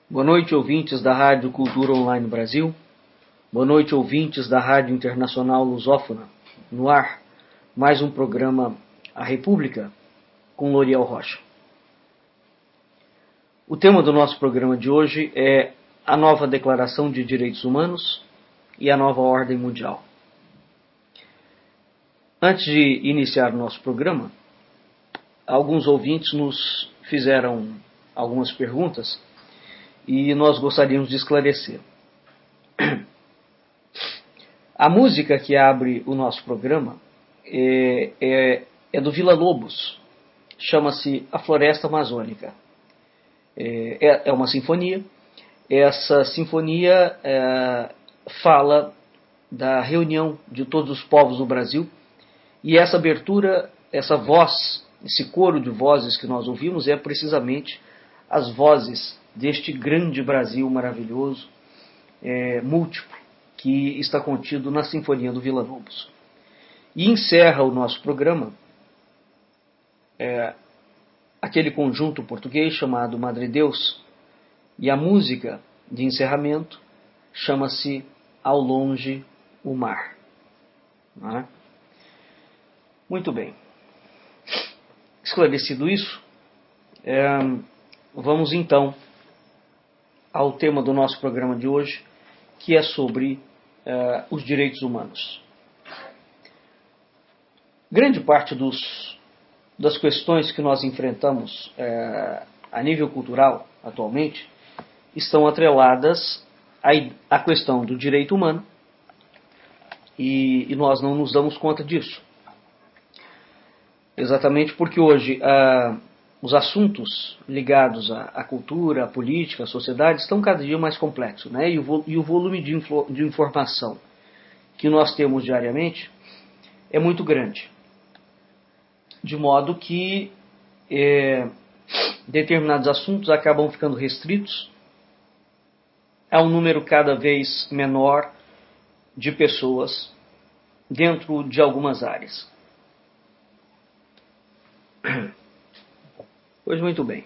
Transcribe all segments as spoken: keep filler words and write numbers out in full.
Boa noite, ouvintes da Rádio Cultura Online Brasil. Boa noite, ouvintes da Rádio Internacional Lusófona. No ar, mais um programa A República, com Loriel Rocha. O tema do nosso programa de hoje é a nova Declaração de Direitos Humanos e a nova Ordem Mundial. Antes de iniciar o nosso programa, alguns ouvintes nos fizeram algumas perguntas e nós gostaríamos de esclarecer. A música que abre o nosso programa é, é, é do Villa Lobos, chama-se A Floresta Amazônica. É, é uma sinfonia. Essa sinfonia é, fala da reunião de todos os povos do Brasil, e essa abertura, essa voz, esse coro de vozes que nós ouvimos é precisamente as vozes deste grande Brasil maravilhoso, é, múltiplo, que está contido na Sinfonia do Villa Lobos. E encerra o nosso programa é, aquele conjunto português chamado Madre Deus, e a música de encerramento chama-se Ao Longe o Mar. Não é? Muito bem. Esclarecido isso, é, vamos então ao tema do nosso programa de hoje, que é sobre uh, os direitos humanos. Grande parte dos, das questões que nós enfrentamos uh, a nível cultural atualmente estão atreladas à, à questão do direito humano, e, e nós não nos damos conta disso. Exatamente porque hoje uh, os assuntos ligados à, à cultura, à política, à sociedade estão cada dia mais complexos, né? E, o, e o volume de, info, de informação que nós temos diariamente é muito grande. De modo que é, determinados assuntos acabam ficando restritos a um número cada vez menor de pessoas dentro de algumas áreas. Pois muito bem.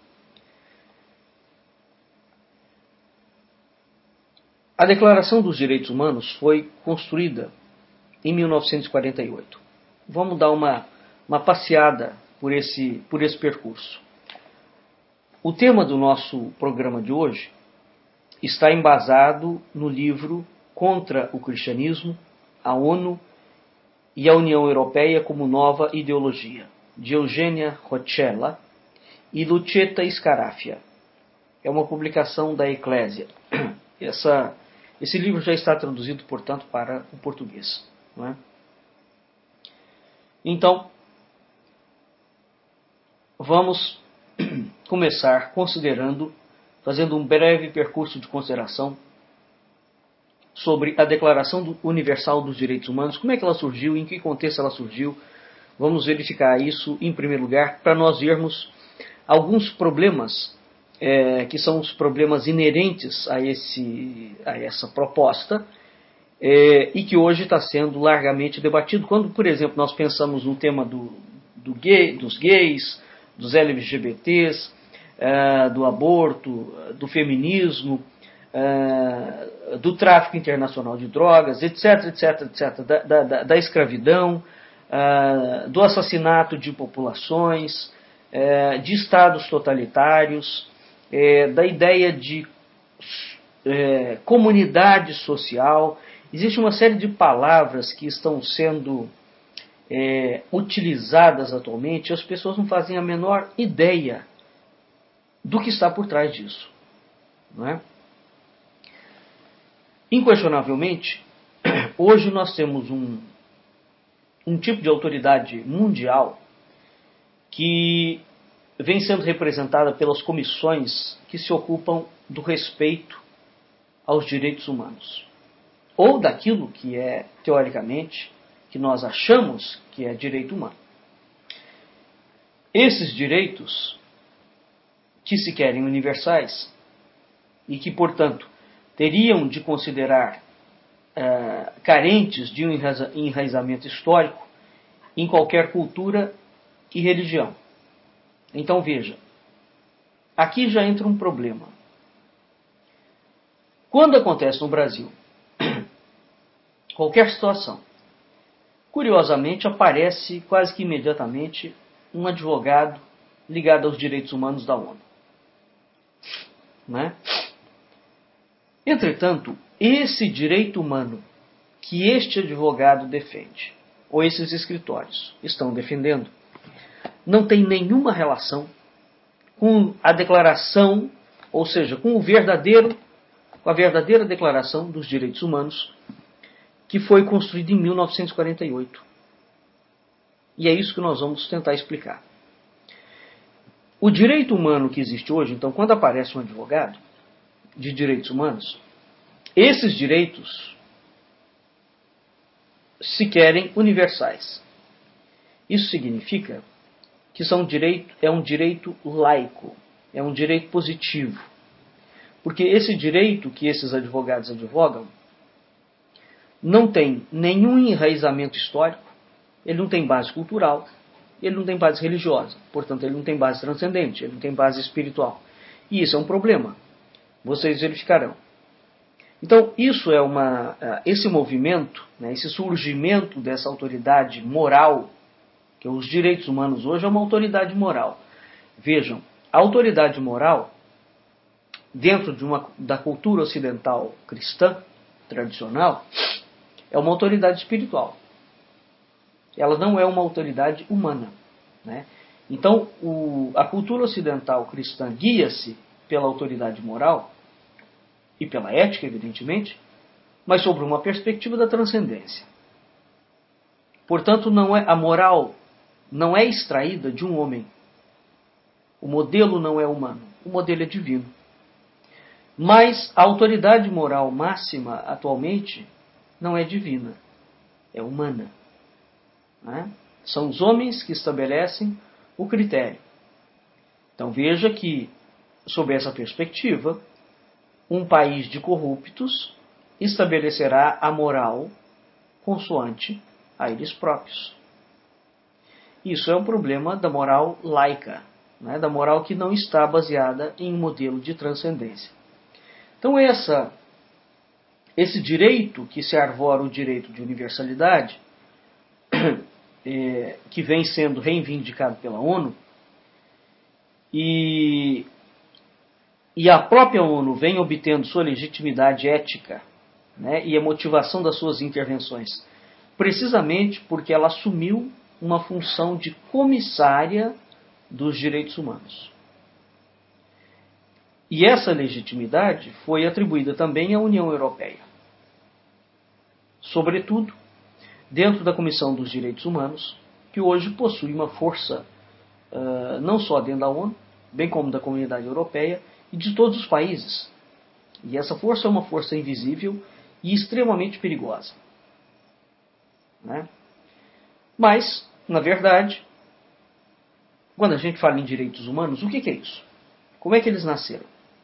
A Declaração dos Direitos Humanos foi construída em mil novecentos e quarenta e oito. Vamos dar uma, uma passeada por esse, por esse percurso. O tema do nosso programa de hoje está embasado no livro Contra o Cristianismo, a ONU e a União Europeia como Nova Ideologia, de Eugênia Roccella e Lucetta Scarafia. É uma publicação da Eclésia. Essa, esse livro já está traduzido, portanto, para o português. Não é? Então, vamos começar considerando, fazendo um breve percurso de consideração sobre a Declaração Universal dos Direitos Humanos, como é que ela surgiu, em que contexto ela surgiu. Vamos verificar isso em primeiro lugar, para nós vermos alguns problemas é, que são os problemas inerentes a, esse, a essa proposta é, e que hoje está sendo largamente debatido. Quando, por exemplo, nós pensamos no tema do, do gay, dos gays, dos L G B Ts, é, do aborto, do feminismo, é, do tráfico internacional de drogas, etc, etc, etc, da, da, da escravidão, é, do assassinato de populações, É, de estados totalitários, é, da ideia de é, comunidade social. Existe uma série de palavras que estão sendo é, utilizadas atualmente e as pessoas não fazem a menor ideia do que está por trás disso. Não é? Inquestionavelmente, hoje nós temos um, um tipo de autoridade mundial que vem sendo representada pelas comissões que se ocupam do respeito aos direitos humanos, ou daquilo que é, teoricamente, que nós achamos que é direito humano. Esses direitos, que se querem universais, e que, portanto, teriam de considerar uh, carentes de um enraizamento histórico em qualquer cultura e religião. Então veja, aqui já entra um problema. Quando acontece no Brasil qualquer situação, curiosamente aparece quase que imediatamente um advogado ligado aos direitos humanos da ONU. Né? Entretanto, esse direito humano que este advogado defende, ou esses escritórios estão defendendo, não tem nenhuma relação com a declaração, ou seja, com o verdadeiro, com a verdadeira declaração dos direitos humanos que foi construída em mil novecentos e quarenta e oito. E é isso que nós vamos tentar explicar. O direito humano que existe hoje, então, quando aparece um advogado de direitos humanos, esses direitos se querem universais. Isso significa que são direito, é um direito laico, é um direito positivo. Porque esse direito que esses advogados advogam não tem nenhum enraizamento histórico, ele não tem base cultural, ele não tem base religiosa, portanto ele não tem base transcendente, ele não tem base espiritual. E isso é um problema. Vocês verificarão. Então, isso é uma, esse movimento, né, esse surgimento dessa autoridade moral, que os direitos humanos hoje é uma autoridade moral. Vejam, a autoridade moral, dentro de uma, da cultura ocidental cristã, tradicional, é uma autoridade espiritual. Ela não é uma autoridade humana. Né? Então, o, a cultura ocidental cristã guia-se pela autoridade moral e pela ética, evidentemente, mas sobre uma perspectiva da transcendência. Portanto, não é, a moral não é extraída de um homem. O modelo não é humano, o modelo é divino. Mas a autoridade moral máxima, atualmente, não é divina, é humana. Né? São os homens que estabelecem o critério. Então veja que, sob essa perspectiva, um país de corruptos estabelecerá a moral consoante a eles próprios. Isso é um problema da moral laica, né? Da moral que não está baseada em um modelo de transcendência. Então essa, esse direito que se arvora o direito de universalidade, é, que vem sendo reivindicado pela ONU, e, e a própria ONU vem obtendo sua legitimidade ética, né, e a motivação das suas intervenções, precisamente porque ela assumiu uma função de comissária dos direitos humanos. E essa legitimidade foi atribuída também à União Europeia. Sobretudo, dentro da Comissão dos Direitos Humanos, que hoje possui uma força, uh, não só dentro da ONU, bem como da Comunidade Europeia e de todos os países. E essa força é uma força invisível e extremamente perigosa. Né? Mas, na verdade, quando a gente fala em direitos humanos, o que, que é isso? Como é que eles nasceram?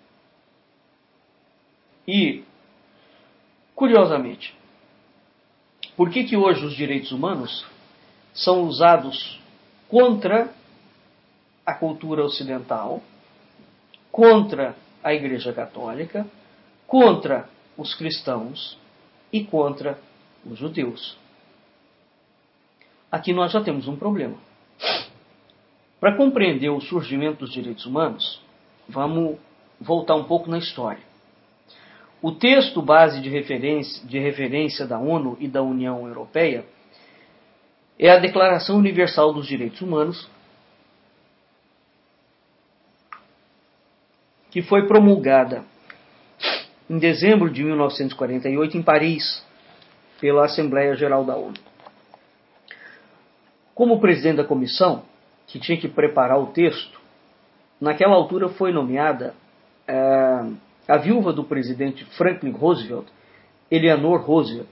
E, curiosamente, por que, que hoje os direitos humanos são usados contra a cultura ocidental, contra a Igreja Católica, contra os cristãos e contra os judeus? Aqui nós já temos um problema. Para compreender o surgimento dos direitos humanos, vamos voltar um pouco na história. O texto base de referência, de referência da ONU e da União Europeia é a Declaração Universal dos Direitos Humanos, que foi promulgada em dezembro de mil novecentos e quarenta e oito em Paris, pela Assembleia Geral da ONU. Como presidente da comissão, que tinha que preparar o texto, naquela altura foi nomeada é, a viúva do presidente Franklin Roosevelt, Eleanor Roosevelt.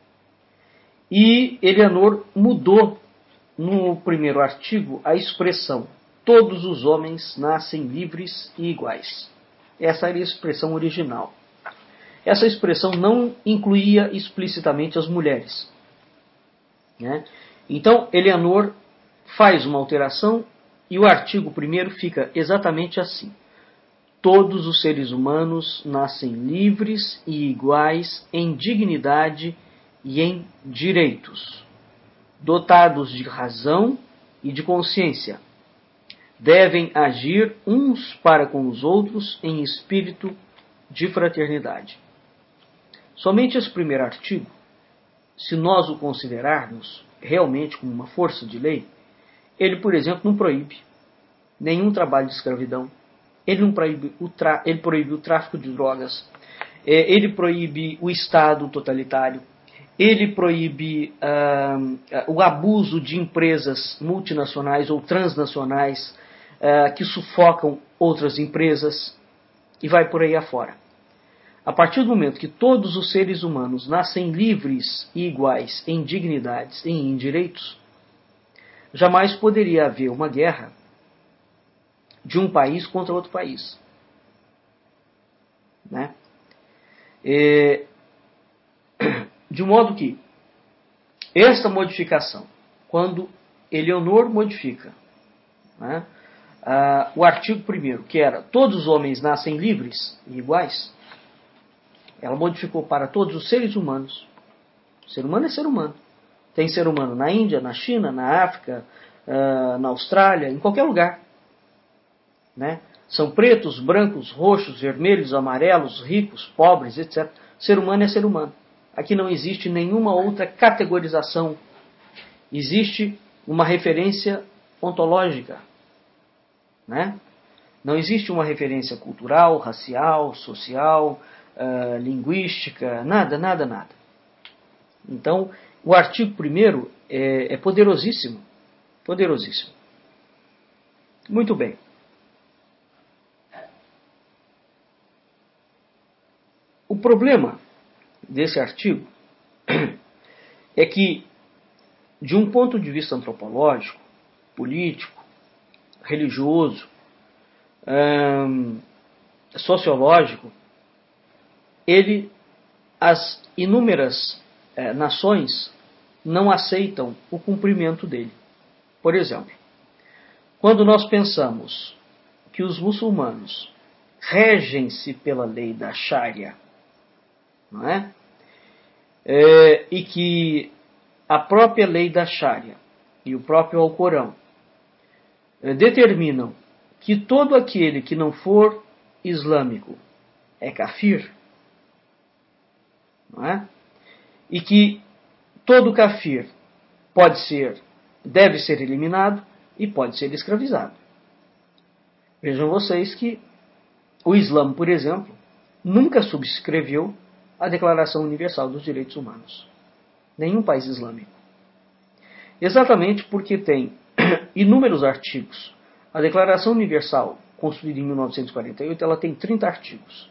E Eleanor mudou no primeiro artigo a expressão "todos os homens nascem livres e iguais". Essa era a expressão original. Essa expressão não incluía explicitamente as mulheres. Né? Então, Eleanor faz uma alteração e o artigo primeiro fica exatamente assim: todos os seres humanos nascem livres e iguais em dignidade e em direitos, dotados de razão e de consciência. Devem agir uns para com os outros em espírito de fraternidade. Somente esse primeiro artigo, se nós o considerarmos realmente como uma força de lei, ele, por exemplo, não proíbe nenhum trabalho de escravidão, ele, não proíbe, o tra... ele proíbe o tráfico de drogas, ele proíbe o Estado totalitário, ele proíbe uh, o abuso de empresas multinacionais ou transnacionais uh, que sufocam outras empresas, e vai por aí afora. A partir do momento que todos os seres humanos nascem livres e iguais em dignidades e em direitos, jamais poderia haver uma guerra de um país contra outro país. Né? E, de modo que esta modificação, quando Eleonor modifica, né, uh, o artigo primeiro, que era todos os homens nascem livres e iguais, ela modificou para todos os seres humanos. Ser humano é ser humano. Tem ser humano na Índia, na China, na África, uh, na Austrália, em qualquer lugar. Né? São pretos, brancos, roxos, vermelhos, amarelos, ricos, pobres, etcétera. Ser humano é ser humano. Aqui não existe nenhuma outra categorização. Existe uma referência ontológica. Né? Não existe uma referência cultural, racial, social, uh, linguística, nada, nada, nada. Então, o artigo primeiro é, é poderosíssimo. Poderosíssimo. Muito bem. O problema desse artigo é que, de um ponto de vista antropológico, político, religioso, hum, sociológico, ele, as inúmeras eh, nações não aceitam o cumprimento dele. Por exemplo, quando nós pensamos que os muçulmanos regem-se pela lei da Sharia, não é? É, e que a própria lei da Sharia e o próprio Alcorão é, determinam que todo aquele que não for islâmico é kafir, não é? E que todo kafir pode ser, deve ser eliminado e pode ser escravizado. Vejam vocês que o Islã, por exemplo, nunca subscreveu a Declaração Universal dos Direitos Humanos. Nenhum país islâmico. Exatamente porque tem inúmeros artigos. A Declaração Universal, construída em mil novecentos e quarenta e oito, ela tem trinta artigos.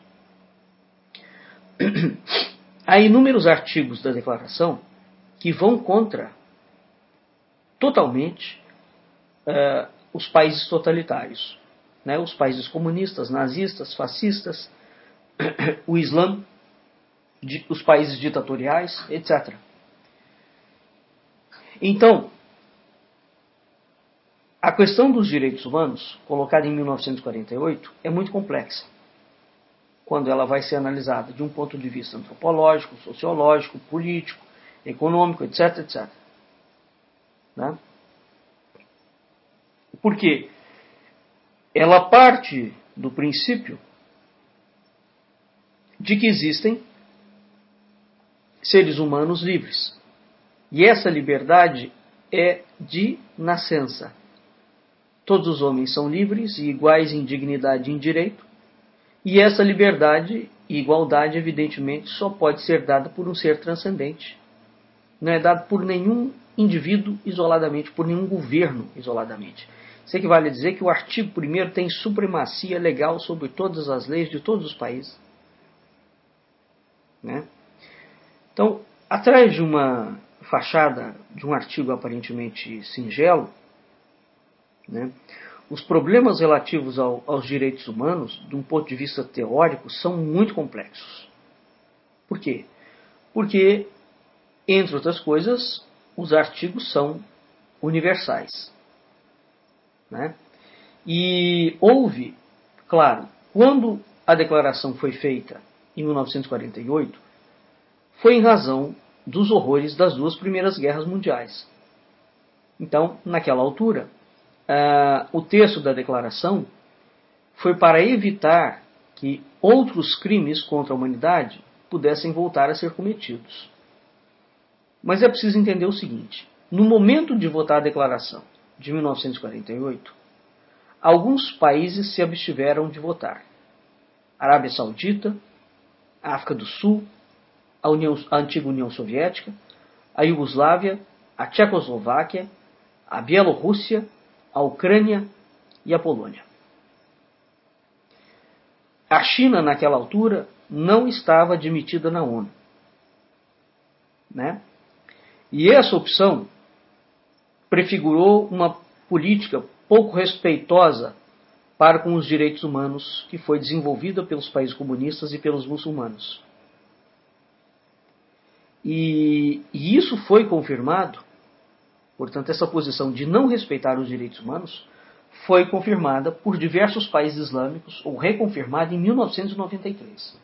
Há inúmeros artigos da Declaração que vão contra totalmente uh, os países totalitários. Né? Os países comunistas, nazistas, fascistas, o Islã, os países ditatoriais, etcétera. Então, a questão dos direitos humanos, colocada em mil novecentos e quarenta e oito, é muito complexa, quando ela vai ser analisada de um ponto de vista antropológico, sociológico, político, econômico, etc, etcétera. Né? Porque ela parte do princípio de que existem seres humanos livres. E essa liberdade é de nascença. Todos os homens são livres e iguais em dignidade e em direito. E essa liberdade e igualdade, evidentemente, só pode ser dada por um ser transcendente. Não é dado por nenhum indivíduo isoladamente, por nenhum governo isoladamente. Isso equivale a dizer que o artigo primeiro tem supremacia legal sobre todas as leis de todos os países. Né? Então, atrás de uma fachada de um artigo aparentemente singelo, né, os problemas relativos ao, aos direitos humanos, de um ponto de vista teórico, são muito complexos. Por quê? Porque, entre outras coisas, os artigos são universais. Né? E houve, claro, Quando a declaração foi feita em mil novecentos e quarenta e oito, foi em razão dos horrores das duas primeiras guerras mundiais. Então, naquela altura, uh, o texto da declaração foi para evitar que outros crimes contra a humanidade pudessem voltar a ser cometidos. Mas é preciso entender o seguinte: no momento de votar a declaração de mil novecentos e quarenta e oito, alguns países se abstiveram de votar. Arábia Saudita, África do Sul, a, União, a antiga União Soviética, a Iugoslávia, a Tchecoslováquia, a Bielorrússia, a Ucrânia e a Polônia. A China, naquela altura, não estava admitida na ONU. Né? E essa opção prefigurou uma política pouco respeitosa para com os direitos humanos que foi desenvolvida pelos países comunistas e pelos muçulmanos. E, e isso foi confirmado, portanto, essa posição de não respeitar os direitos humanos foi confirmada por diversos países islâmicos, ou reconfirmada em mil novecentos e noventa e três.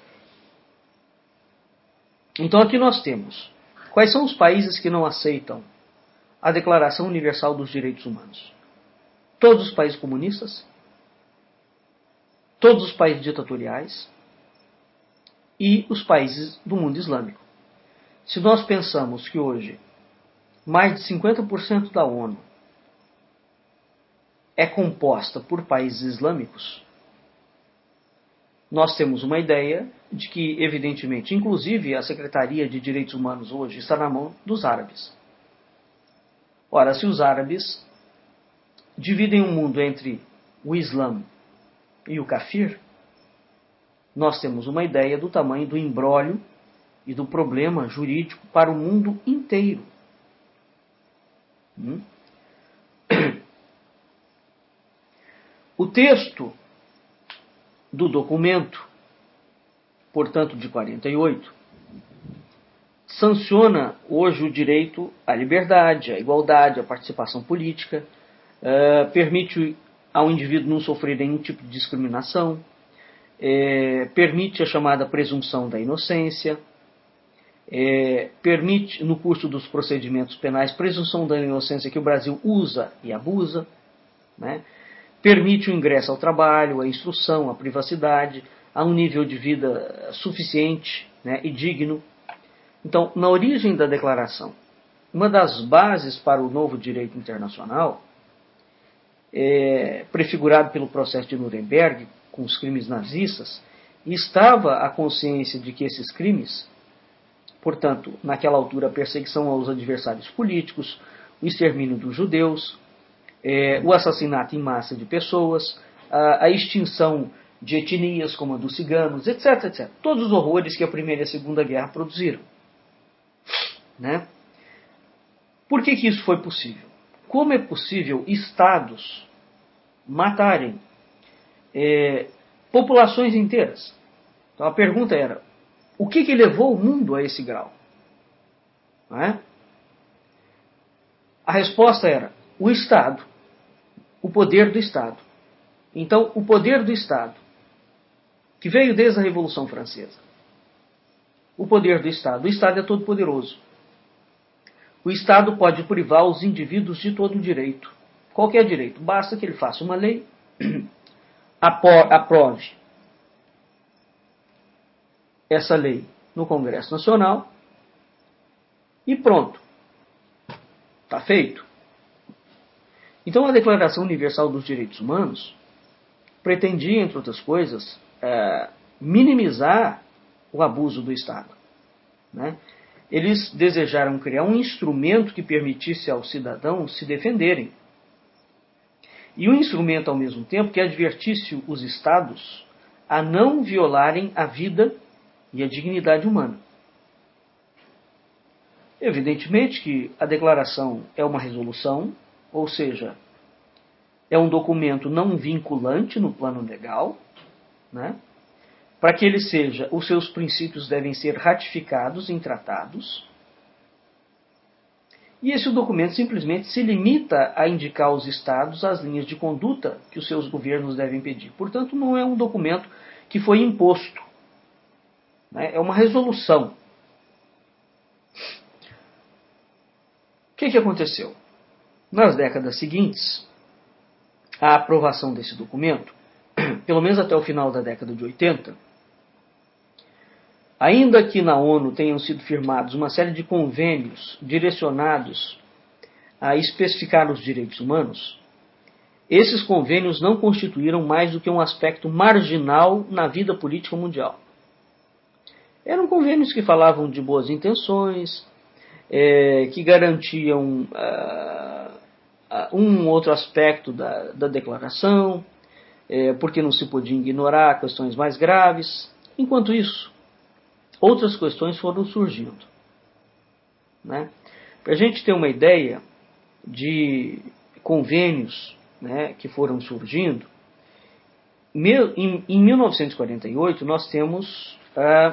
Então aqui nós temos quais são os países que não aceitam a Declaração Universal dos Direitos Humanos. Todos os países comunistas, todos os países ditatoriais e os países do mundo islâmico. Se nós pensamos que hoje mais de cinquenta por cento da ONU é composta por países islâmicos, nós temos uma ideia de que, evidentemente, inclusive a Secretaria de Direitos Humanos hoje está na mão dos árabes. Ora, se os árabes dividem o mundo entre o Islã e o Kafir, nós temos uma ideia do tamanho do imbróglio e do problema jurídico para o mundo inteiro. Hum? O texto do documento, portanto de quarenta e oito, sanciona hoje o direito à liberdade, à igualdade, à participação política, uh, permite ao indivíduo não sofrer nenhum tipo de discriminação, eh, permite a chamada presunção da inocência, eh, permite, no curso dos procedimentos penais, presunção da inocência que o Brasil usa e abusa, né? Permite o ingresso ao trabalho, a instrução, a privacidade, a um nível de vida suficiente, né, e digno. Então, na origem da declaração, uma das bases para o novo direito internacional, é, prefigurado pelo processo de Nuremberg, com os crimes nazistas, estava a consciência de que esses crimes, portanto, naquela altura, a perseguição aos adversários políticos, o extermínio dos judeus, É, o assassinato em massa de pessoas, a, a extinção de etnias como a dos ciganos, etc, etcétera. Todos os horrores que a Primeira e a Segunda Guerra produziram. Né? Por que que isso foi possível? Como é possível estados matarem é, populações inteiras? Então a pergunta era, o que que levou o mundo a esse grau? Não é? A resposta era, o Estado, o poder do Estado. Então, o poder do Estado, que veio desde a Revolução Francesa, o poder do Estado, o Estado é todo poderoso. O Estado pode privar os indivíduos de todo direito, qualquer direito, basta que ele faça uma lei, aprove essa lei no Congresso Nacional e pronto, está feito. Então, a Declaração Universal dos Direitos Humanos pretendia, entre outras coisas, é, minimizar o abuso do Estado. Né? Eles desejaram criar um instrumento que permitisse aos cidadãos se defenderem. E um instrumento, ao mesmo tempo, que advertisse os Estados a não violarem a vida e a dignidade humana. Evidentemente que a declaração é uma resolução, ou seja, é um documento não vinculante no plano legal, né? Para que ele seja, os seus princípios devem ser ratificados em tratados, E esse documento simplesmente se limita a indicar aos estados as linhas de conduta que os seus governos devem pedir. Portanto, não é um documento que foi imposto, né? É uma resolução. O que, que aconteceu? Nas décadas seguintes, a aprovação desse documento, pelo menos até o final da década de oitenta, ainda que na ONU tenham sido firmados uma série de convênios direcionados a especificar os direitos humanos, esses convênios não constituíram mais do que um aspecto marginal na vida política mundial. Eram convênios que falavam de boas intenções, é, que garantiam uh, uh, um outro aspecto da, da declaração, é, porque não se podia ignorar questões mais graves. Enquanto isso, outras questões foram surgindo, né? Para a gente ter uma ideia de convênios, né, que foram surgindo, em, em mil novecentos e quarenta e oito nós temos ah,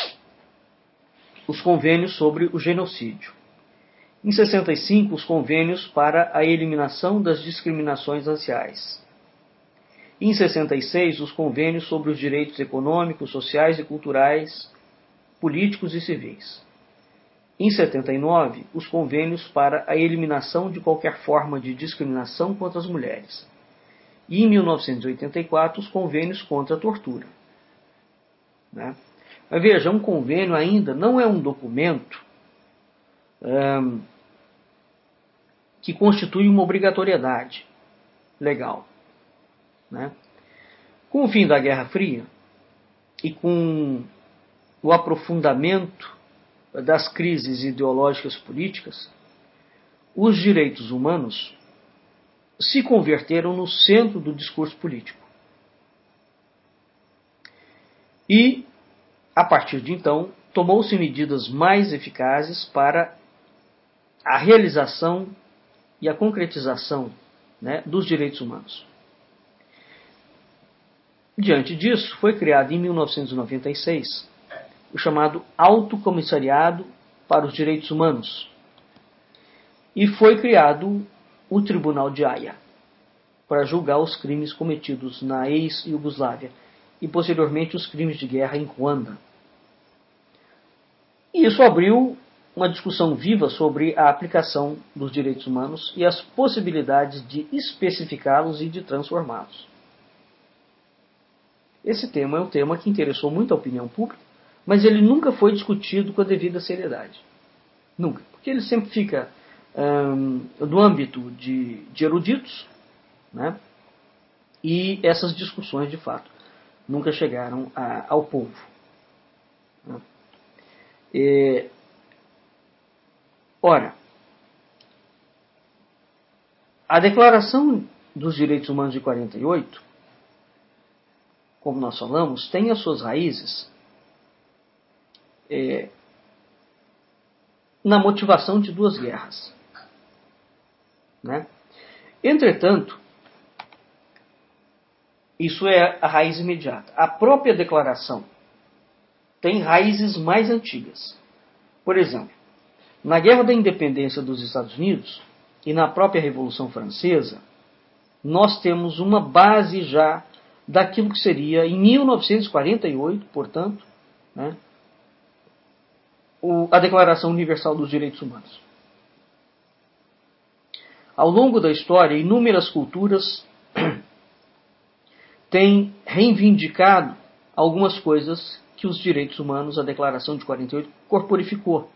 os convênios sobre o genocídio. Em sessenta e cinco, os convênios para a eliminação das discriminações raciais. Em sessenta e seis, os convênios sobre os direitos econômicos, sociais e culturais, políticos e civis. Em setenta e nove, os convênios para a eliminação de qualquer forma de discriminação contra as mulheres. E em mil novecentos e oitenta e quatro, os convênios contra a tortura, né? Mas veja, um convênio ainda não é um documento hum, que constitui uma obrigatoriedade legal, né? Com o fim da Guerra Fria e com o aprofundamento das crises ideológicas políticas, os direitos humanos se converteram no centro do discurso político. E, a partir de então, tomou-se medidas mais eficazes para a realização e a concretização, né, dos direitos humanos. Diante disso, foi criado em mil novecentos e noventa e seis o chamado Alto Comissariado para os Direitos Humanos. E foi criado o Tribunal de Haia para julgar os crimes cometidos na ex-Iugoslávia e posteriormente os crimes de guerra em Ruanda. E isso abriu uma discussão viva sobre a aplicação dos direitos humanos e as possibilidades de especificá-los e de transformá-los. Esse tema é um tema que interessou muito a opinião pública, mas ele nunca foi discutido com a devida seriedade. Nunca. Porque ele sempre fica hum, no âmbito de, de eruditos, né? E essas discussões, de fato, nunca chegaram a, ao povo, né? E, ora, a Declaração dos Direitos Humanos de quarenta e oito, como nós falamos, tem as suas raízes É, na motivação de duas guerras, né? Entretanto, isso é a raiz imediata. A própria declaração tem raízes mais antigas. Por exemplo, na Guerra da Independência dos Estados Unidos e na própria Revolução Francesa, nós temos uma base já daquilo que seria, em mil novecentos e quarenta e oito, portanto, né, a Declaração Universal dos Direitos Humanos. Ao longo da história, inúmeras culturas têm reivindicado algumas coisas que os direitos humanos, a Declaração de quarenta e oito, corporificou,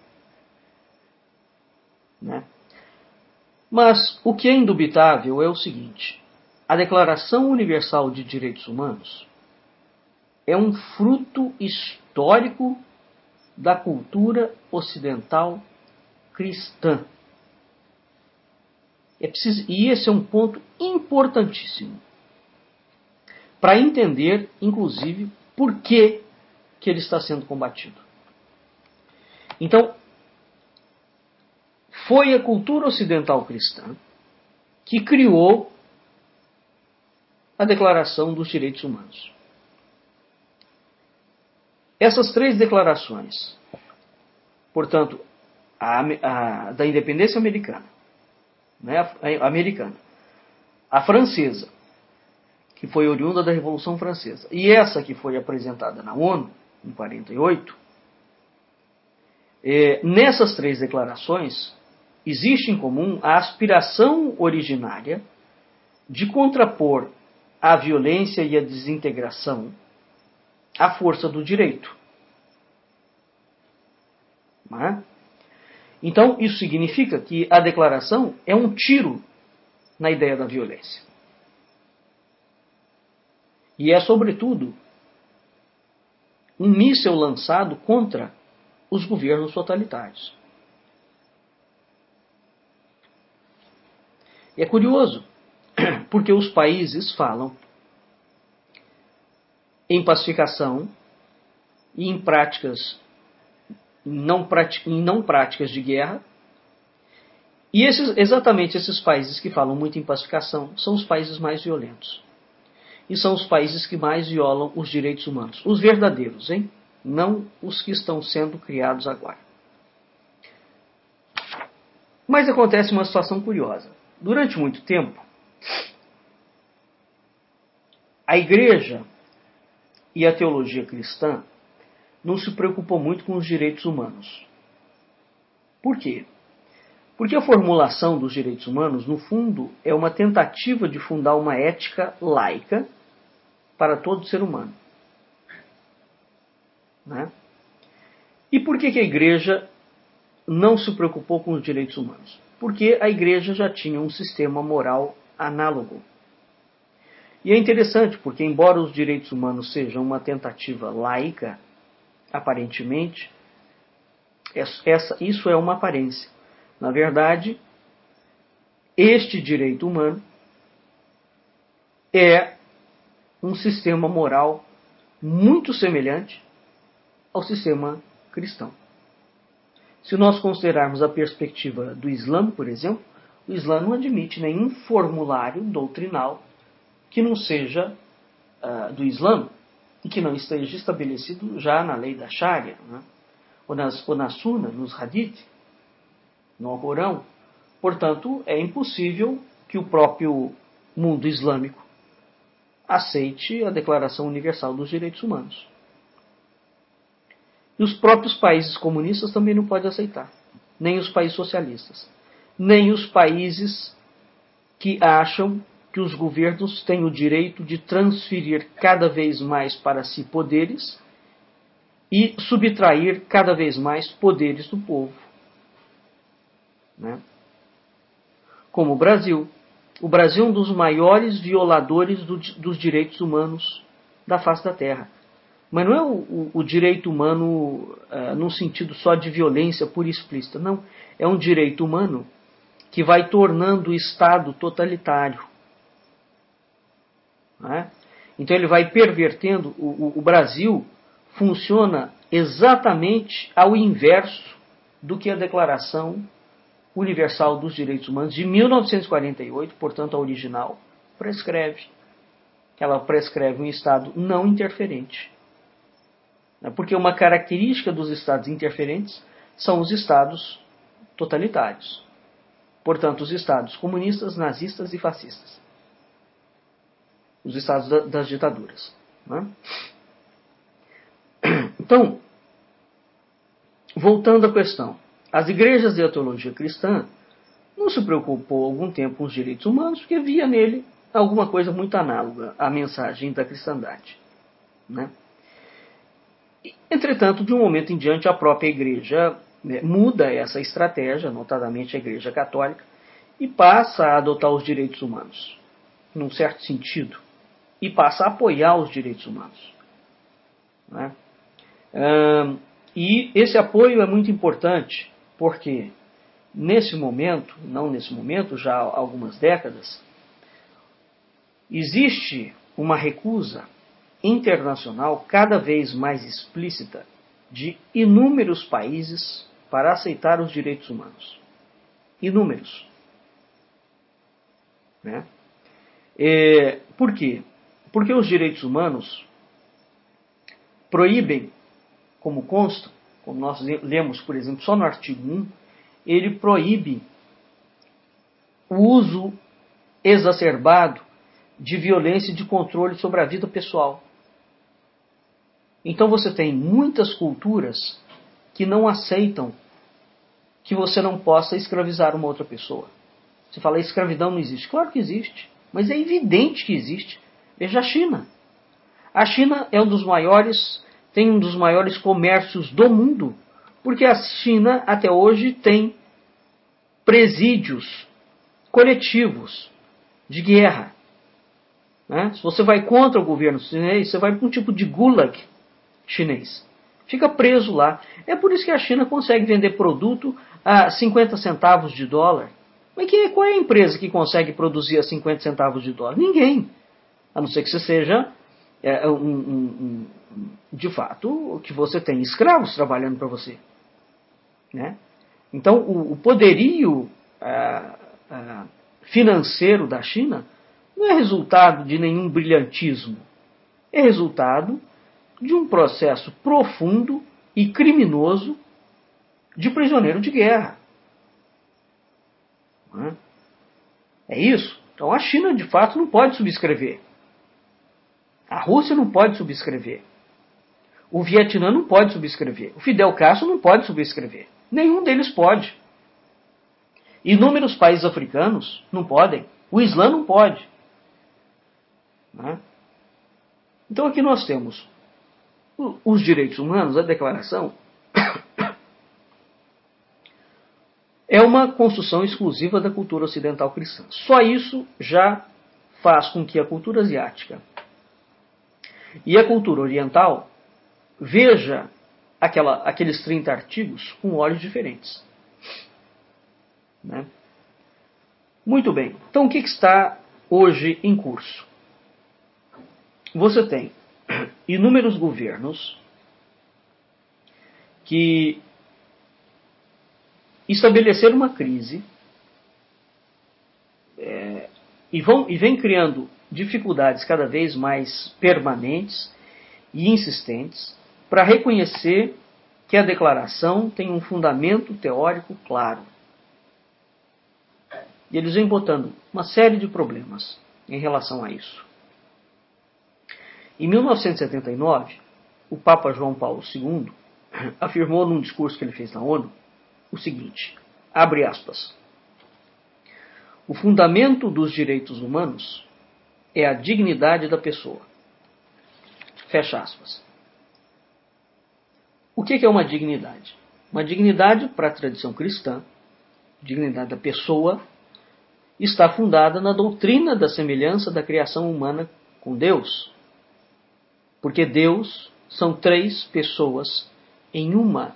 né? Mas o que é indubitável é o seguinte: a Declaração Universal de Direitos Humanos é um fruto histórico da cultura ocidental cristã. É preciso, e esse é um ponto importantíssimo para entender, inclusive, por que, que ele está sendo combatido. Então, foi a cultura ocidental cristã que criou a Declaração dos Direitos Humanos. Essas três declarações, portanto, a, a, da independência americana, né, a, a americana, a francesa, que foi oriunda da Revolução Francesa, e essa que foi apresentada na ONU, em quarenta e oito, é, nessas três declarações, existe em comum a aspiração originária de contrapor a violência e a desintegração à força do direito. Não é? Então, isso significa que a declaração é um tiro na ideia da violência. E é, sobretudo, um míssil lançado contra os governos totalitários. E é curioso, porque os países falam em pacificação e em práticas não, em não práticas de guerra, e esses, exatamente esses países que falam muito em pacificação são os países mais violentos. E são os países que mais violam os direitos humanos. Os verdadeiros, hein? Não os que estão sendo criados agora. Mas acontece uma situação curiosa. Durante muito tempo, a igreja e a teologia cristã não se preocupam muito com os direitos humanos. Por quê? Porque a formulação dos direitos humanos, no fundo, é uma tentativa de fundar uma ética laica para todo ser humano. Né? E por que que a igreja não se preocupou com os direitos humanos? Porque a igreja já tinha um sistema moral análogo. E é interessante, porque embora os direitos humanos sejam uma tentativa laica, aparentemente, essa, isso é uma aparência. Na verdade, este direito humano é um sistema moral muito semelhante ao sistema cristão. Se nós considerarmos a perspectiva do Islã, por exemplo, o Islã não admite nenhum formulário doutrinal que não seja uh, do Islã e que não esteja estabelecido já na lei da Sharia, né? ou, nas, ou na Sunna, nos Hadith, no Alcorão. Portanto, é impossível que o próprio mundo islâmico aceite a Declaração Universal dos Direitos Humanos. E os próprios países comunistas também não podem aceitar, nem os países socialistas, nem os países que acham que os governos têm o direito de transferir cada vez mais para si poderes e subtrair cada vez mais poderes do povo. Né? Como o Brasil. O Brasil é um dos maiores violadores do, dos direitos humanos da face da Terra. Mas não é o, o, o direito humano uh, num sentido só de violência pura e explícita. Não. É um direito humano que vai tornando o Estado totalitário. Né? Então ele vai pervertendo. O, o, o Brasil funciona exatamente ao inverso do que a Declaração Universal dos Direitos Humanos de mil novecentos e quarenta e oito, portanto a original, prescreve. Ela prescreve um Estado não interferente. Porque uma característica dos Estados interferentes são os Estados totalitários. Portanto, os Estados comunistas, nazistas e fascistas. Os Estados das ditaduras. Né? Então, voltando à questão. As igrejas e a teologia cristã não se preocupou algum tempo com os direitos humanos porque via nele alguma coisa muito análoga à mensagem da cristandade. Né? Entretanto, de um momento em diante, a própria igreja né, muda essa estratégia, notadamente a igreja católica, e passa a adotar os direitos humanos, num certo sentido, e passa a apoiar os direitos humanos. Né? Hum, e esse apoio é muito importante, porque nesse momento, não nesse momento, já há algumas décadas, existe uma recusa internacional cada vez mais explícita de inúmeros países para aceitar os direitos humanos. Inúmeros. Né? É, por quê? Porque os direitos humanos proíbem, como consta, como nós lemos, por exemplo, só no artigo um, ele proíbe o uso exacerbado de violência e de controle sobre a vida pessoal. Então você tem muitas culturas que não aceitam que você não possa escravizar uma outra pessoa. Você fala, escravidão não existe. Claro que existe, mas é evidente que existe. Veja a China. A China é um dos maiores, tem um dos maiores comércios do mundo, porque a China até hoje tem presídios coletivos de guerra. Né? Se você vai contra o governo chinês, você vai para um tipo de gulag chinês. Fica preso lá. É por isso que a China consegue vender produto a cinquenta centavos de dólar. Mas que, qual é a empresa que consegue produzir a cinquenta centavos de dólar? Ninguém. A não ser que você seja, é, um, um, um, de fato, que você tem escravos trabalhando para você. Né? Então, o, o poderio ah, ah, financeiro da China não é resultado de nenhum brilhantismo. É resultado de um processo profundo e criminoso de prisioneiro de guerra. É isso. Então a China, de fato, não pode subscrever. A Rússia não pode subscrever. O Vietnã não pode subscrever. O Fidel Castro não pode subscrever. Nenhum deles pode. Inúmeros países africanos não podem. O Islã não pode. Então aqui nós temos os direitos humanos, a declaração, é uma construção exclusiva da cultura ocidental cristã. Só isso já faz com que a cultura asiática e a cultura oriental veja aquela, aqueles trinta artigos com olhos diferentes. Né? Muito bem. Então o que está hoje em curso? Você tem inúmeros governos que estabeleceram uma crise é, e, vão, e vem criando dificuldades cada vez mais permanentes e insistentes para reconhecer que a declaração tem um fundamento teórico claro. E eles vêm botando uma série de problemas em relação a isso. Em mil novecentos e setenta e nove, o Papa João Paulo segundo afirmou num discurso que ele fez na ONU o seguinte, abre aspas, o fundamento dos direitos humanos é a dignidade da pessoa. Fecha aspas. O que é uma dignidade? Uma dignidade, para a tradição cristã, dignidade da pessoa, está fundada na doutrina da semelhança da criação humana com Deus. Porque Deus são três pessoas em uma.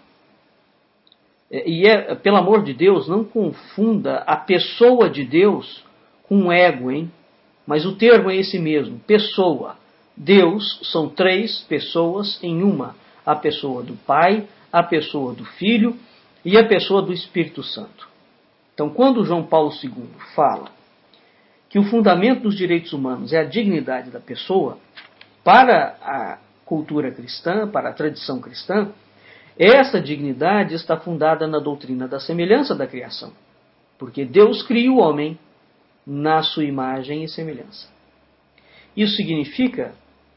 E é, pelo amor de Deus, não confunda a pessoa de Deus com um ego, hein? Mas o termo é esse mesmo, pessoa. Deus são três pessoas em uma. A pessoa do Pai, a pessoa do Filho e a pessoa do Espírito Santo. Então, quando João Paulo segundo fala que o fundamento dos direitos humanos é a dignidade da pessoa, para a cultura cristã, para a tradição cristã, essa dignidade está fundada na doutrina da semelhança da criação. Porque Deus cria o homem na sua imagem e semelhança. Isso significa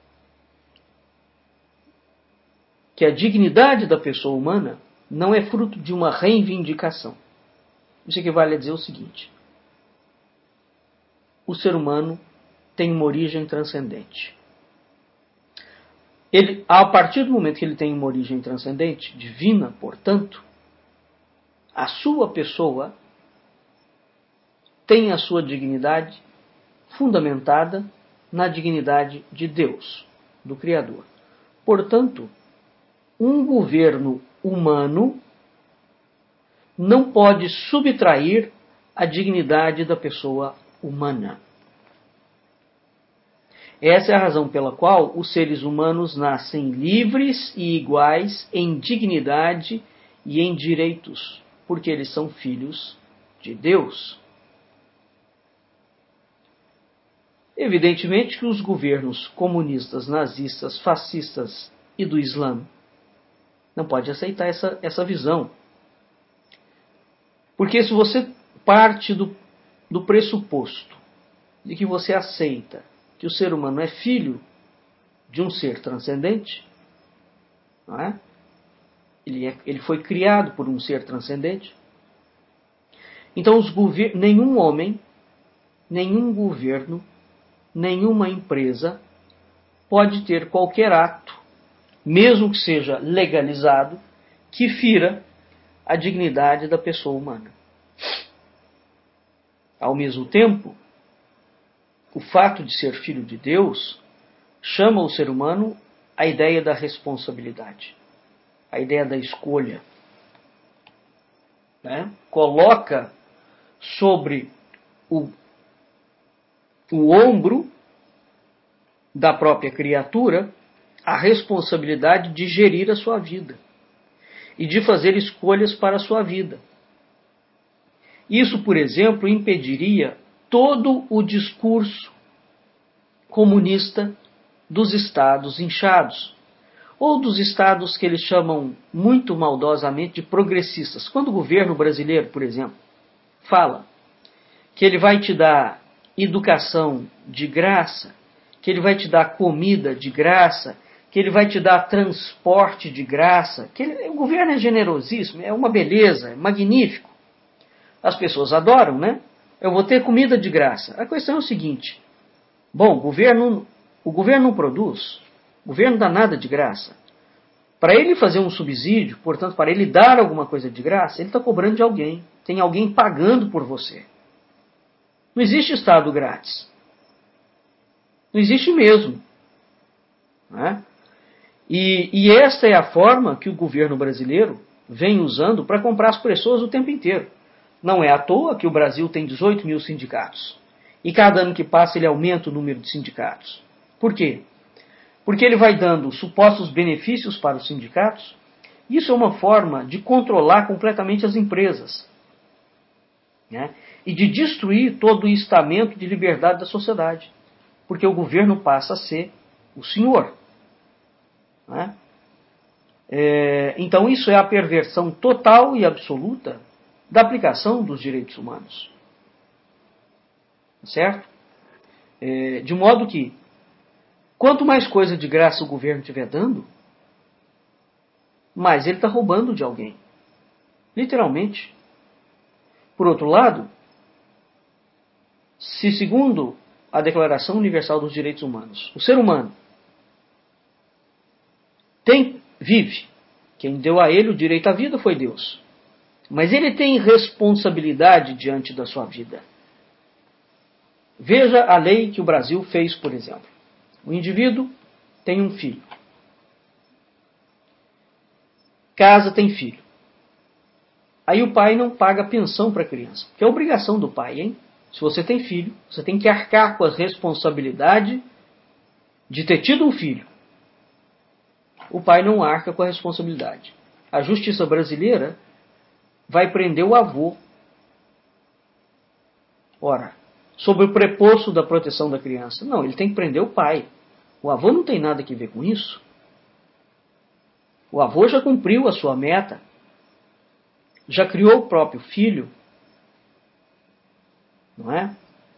que a dignidade da pessoa humana não é fruto de uma reivindicação. Isso equivale a dizer o seguinte: o ser humano tem uma origem transcendente. Ele, a partir do momento que ele tem uma origem transcendente, divina, portanto, a sua pessoa tem a sua dignidade fundamentada na dignidade de Deus, do Criador. Portanto, um governo humano não pode subtrair a dignidade da pessoa humana. Essa é a razão pela qual os seres humanos nascem livres e iguais em dignidade e em direitos, porque eles são filhos de Deus. Evidentemente que os governos comunistas, nazistas, fascistas e do Islã não podem aceitar essa, essa visão. Porque se você parte do, do pressuposto de que você aceita que o ser humano é filho de um ser transcendente, não é? Ele, é, ele foi criado por um ser transcendente. Então os gover- nenhum homem, nenhum governo, nenhuma empresa pode ter qualquer ato, mesmo que seja legalizado, que fira a dignidade da pessoa humana. Ao mesmo tempo, o fato de ser filho de Deus chama o ser humano à ideia da responsabilidade, a ideia da escolha. Né? Coloca sobre o, o ombro da própria criatura a responsabilidade de gerir a sua vida e de fazer escolhas para a sua vida. Isso, por exemplo, impediria todo o discurso comunista dos estados inchados, ou dos estados que eles chamam muito maldosamente de progressistas. Quando o governo brasileiro, por exemplo, fala que ele vai te dar educação de graça, que ele vai te dar comida de graça, que ele vai te dar transporte de graça, que ele, o governo é generosíssimo, é uma beleza, é magnífico. As pessoas adoram, né? Eu vou ter comida de graça. A questão é o seguinte: bom, o governo, o governo não produz, o governo não dá nada de graça. Para ele fazer um subsídio, portanto, para ele dar alguma coisa de graça, ele está cobrando de alguém. Tem alguém pagando por você. Não existe Estado grátis. Não existe mesmo. Né? E, e esta é a forma que o governo brasileiro vem usando para comprar as pessoas o tempo inteiro. Não é à toa que o Brasil tem dezoito mil sindicatos. E cada ano que passa ele aumenta o número de sindicatos. Por quê? Porque ele vai dando supostos benefícios para os sindicatos. Isso é uma forma de controlar completamente as empresas. Né? E de destruir todo o estamento de liberdade da sociedade. Porque o governo passa a ser o senhor. Né? É, então isso é a perversão total e absoluta da aplicação dos direitos humanos. Certo? É, de modo que, quanto mais coisa de graça o governo estiver dando, mais ele está roubando de alguém. Literalmente. Por outro lado, se segundo a Declaração Universal dos Direitos Humanos, o ser humano tem, vive, quem deu a ele o direito à vida foi Deus. Mas ele tem responsabilidade diante da sua vida. Veja a lei que o Brasil fez, por exemplo. O indivíduo tem um filho. Casa, tem filho. Aí o pai não paga pensão para a criança, que é obrigação do pai, hein? Se você tem filho, você tem que arcar com a responsabilidade de ter tido um filho. O pai não arca com a responsabilidade. A justiça brasileira vai prender o avô. Ora, sob o preposto da proteção da criança. Não, ele tem que prender o pai. O avô não tem nada a ver com isso. O avô já cumpriu a sua meta. Já criou o próprio filho. Não é?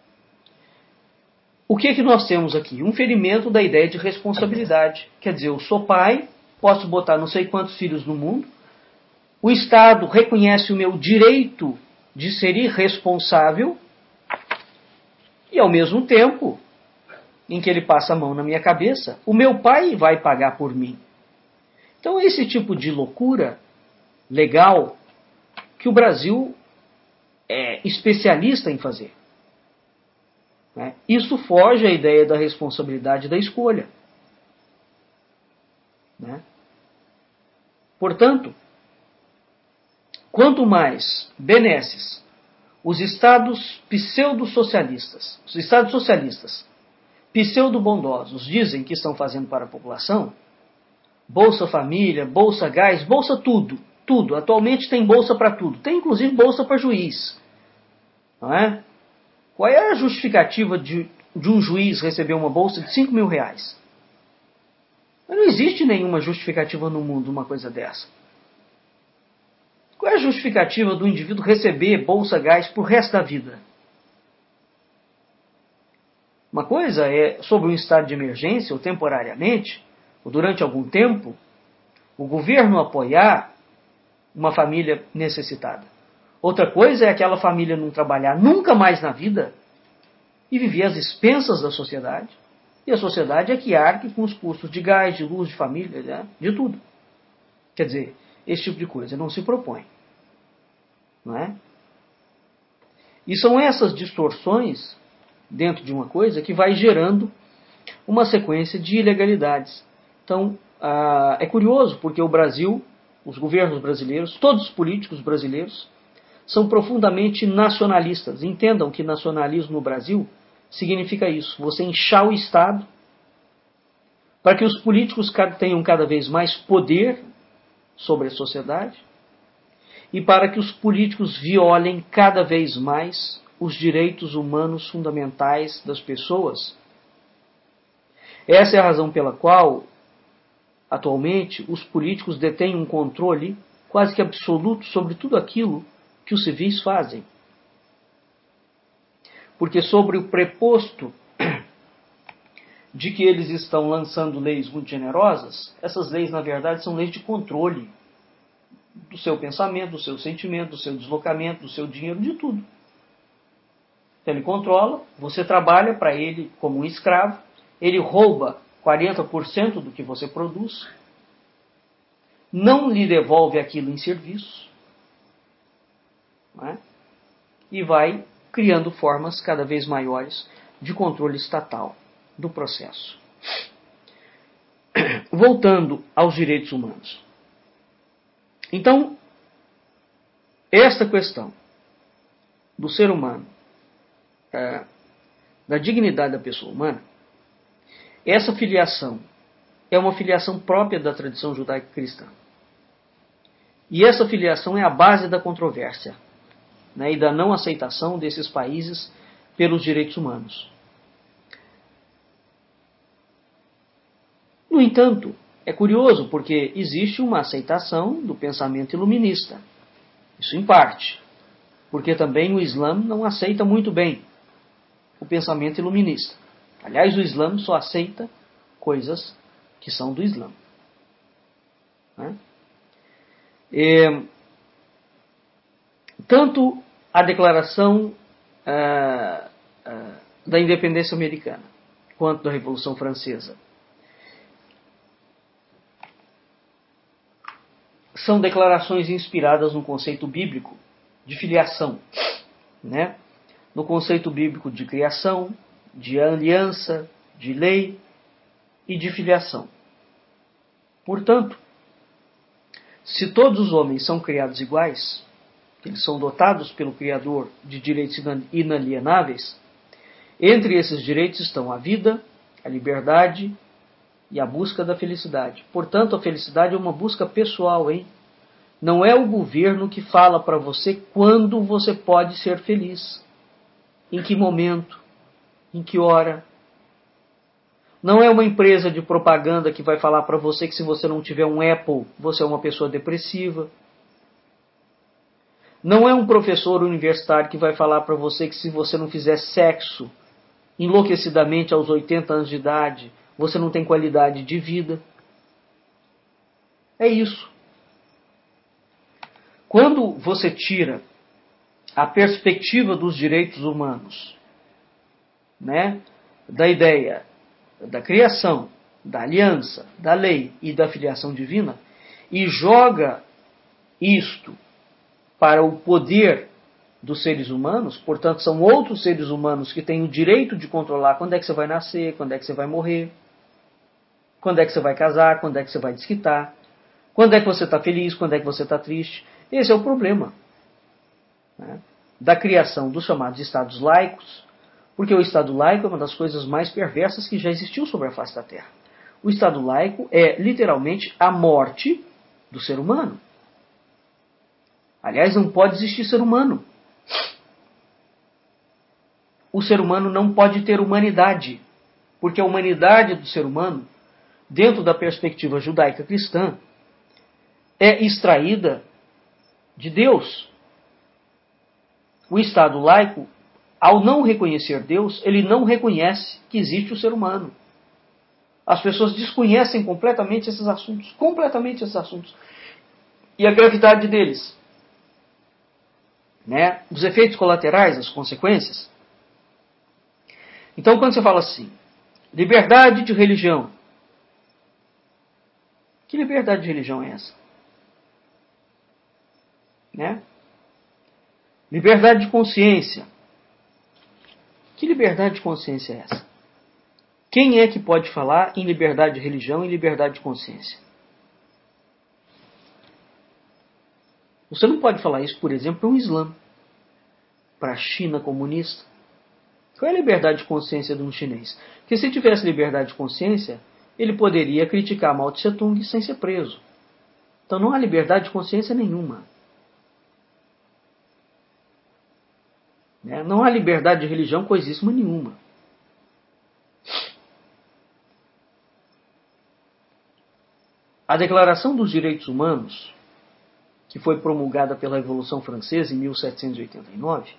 O que é que nós temos aqui? Um ferimento da ideia de responsabilidade. Quer dizer, eu sou pai, posso botar não sei quantos filhos no mundo, o Estado reconhece o meu direito de ser irresponsável e, ao mesmo tempo em que ele passa a mão na minha cabeça, o meu pai vai pagar por mim. Então, esse tipo de loucura legal que o Brasil é especialista em fazer. Né? Isso foge à ideia da responsabilidade da escolha. Né? Portanto, quanto mais benesses os estados pseudo-socialistas, os estados socialistas, pseudo-bondosos, dizem que estão fazendo para a população, Bolsa Família, Bolsa Gás, Bolsa tudo, tudo. Atualmente tem Bolsa para tudo. Tem inclusive Bolsa para juiz. Não é? Qual é a justificativa de, de um juiz receber uma bolsa de cinco mil reais? Não existe nenhuma justificativa no mundo uma coisa dessa. Qual é a justificativa do indivíduo receber Bolsa Gás pro resto da vida? Uma coisa é, sob um estado de emergência, ou temporariamente, ou durante algum tempo, o governo apoiar uma família necessitada. Outra coisa é aquela família não trabalhar nunca mais na vida e viver às expensas da sociedade. E a sociedade é que arque com os custos de gás, de luz, de família, né? De tudo. Quer dizer, esse tipo de coisa não se propõe. Não é? E são essas distorções dentro de uma coisa que vai gerando uma sequência de ilegalidades. Então, ah, é curioso porque o Brasil, os governos brasileiros, todos os políticos brasileiros, são profundamente nacionalistas. Entendam que nacionalismo no Brasil significa isso: você inchar o Estado para que os políticos tenham cada vez mais poder sobre a sociedade e para que os políticos violem cada vez mais os direitos humanos fundamentais das pessoas. Essa é a razão pela qual, atualmente, os políticos detêm um controle quase que absoluto sobre tudo aquilo que os civis fazem. Porque sobre o preposto de que eles estão lançando leis muito generosas, essas leis, na verdade, são leis de controle do seu pensamento, do seu sentimento, do seu deslocamento, do seu dinheiro, de tudo. Então ele controla, você trabalha para ele como um escravo, ele rouba quarenta por cento do que você produz, não lhe devolve aquilo em serviço, não é? E vai criando formas cada vez maiores de controle estatal do processo. Voltando aos direitos humanos. Então, esta questão do ser humano, é, da dignidade da pessoa humana, essa filiação é uma filiação própria da tradição judaica cristã. E essa filiação é a base da controvérsia, né, e da não aceitação desses países pelos direitos humanos. No entanto, é curioso porque existe uma aceitação do pensamento iluminista. Isso em parte, porque também o Islã não aceita muito bem o pensamento iluminista. Aliás, o Islã só aceita coisas que são do Islã. Né? E, tanto a declaração ah, ah, da independência americana quanto da Revolução Francesa são declarações inspiradas no conceito bíblico de filiação, né? No conceito bíblico de criação, de aliança, de lei e de filiação. Portanto, se todos os homens são criados iguais, eles são dotados pelo Criador de direitos inalienáveis, entre esses direitos estão a vida, a liberdade e a busca da felicidade. Portanto, a felicidade é uma busca pessoal, hein? Não é o governo que fala para você quando você pode ser feliz, em que momento, em que hora. Não é uma empresa de propaganda que vai falar para você que se você não tiver um Apple, você é uma pessoa depressiva. Não é um professor universitário que vai falar para você que se você não fizer sexo enlouquecidamente aos oitenta anos de idade, você não tem qualidade de vida. É isso. Quando você tira a perspectiva dos direitos humanos, né, da ideia da criação, da aliança, da lei e da filiação divina, e joga isto para o poder dos seres humanos, portanto são outros seres humanos que têm o direito de controlar quando é que você vai nascer, quando é que você vai morrer, quando é que você vai casar, quando é que você vai desquitar, quando é que você está feliz, quando é que você está triste. Esse é o problema, né, da criação dos chamados estados laicos, porque o Estado laico é uma das coisas mais perversas que já existiu sobre a face da Terra. O Estado laico é literalmente a morte do ser humano. Aliás, não pode existir ser humano. O ser humano não pode ter humanidade, porque a humanidade do ser humano, dentro da perspectiva judaica cristã, é extraída de Deus. O Estado laico, ao não reconhecer Deus, ele não reconhece que existe o ser humano. As pessoas desconhecem completamente esses assuntos, completamente esses assuntos. E a gravidade deles. Né? Os efeitos colaterais, as consequências. Então, quando você fala assim, liberdade de religião. Que liberdade de religião é essa? Né? Liberdade de consciência. Que liberdade de consciência é essa? Quem é que pode falar em liberdade de religião e liberdade de consciência? Você não pode falar isso, por exemplo, para o Islã, para a China comunista. Qual é a liberdade de consciência de um chinês? Porque se tivesse liberdade de consciência, ele poderia criticar Mao Tse Tung sem ser preso. Então não há liberdade de consciência nenhuma. Não há liberdade de religião coisíssima nenhuma. A Declaração dos Direitos Humanos, que foi promulgada pela Revolução Francesa em mil setecentos e oitenta e nove,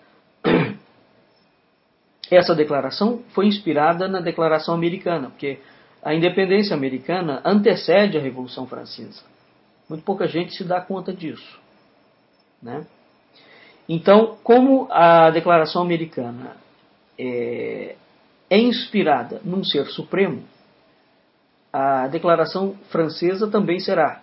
essa declaração foi inspirada na Declaração Americana, porque a independência americana antecede a Revolução Francesa. Muito pouca gente se dá conta disso. Né? Então, como a Declaração Americana é, é inspirada num ser supremo, a Declaração Francesa também será.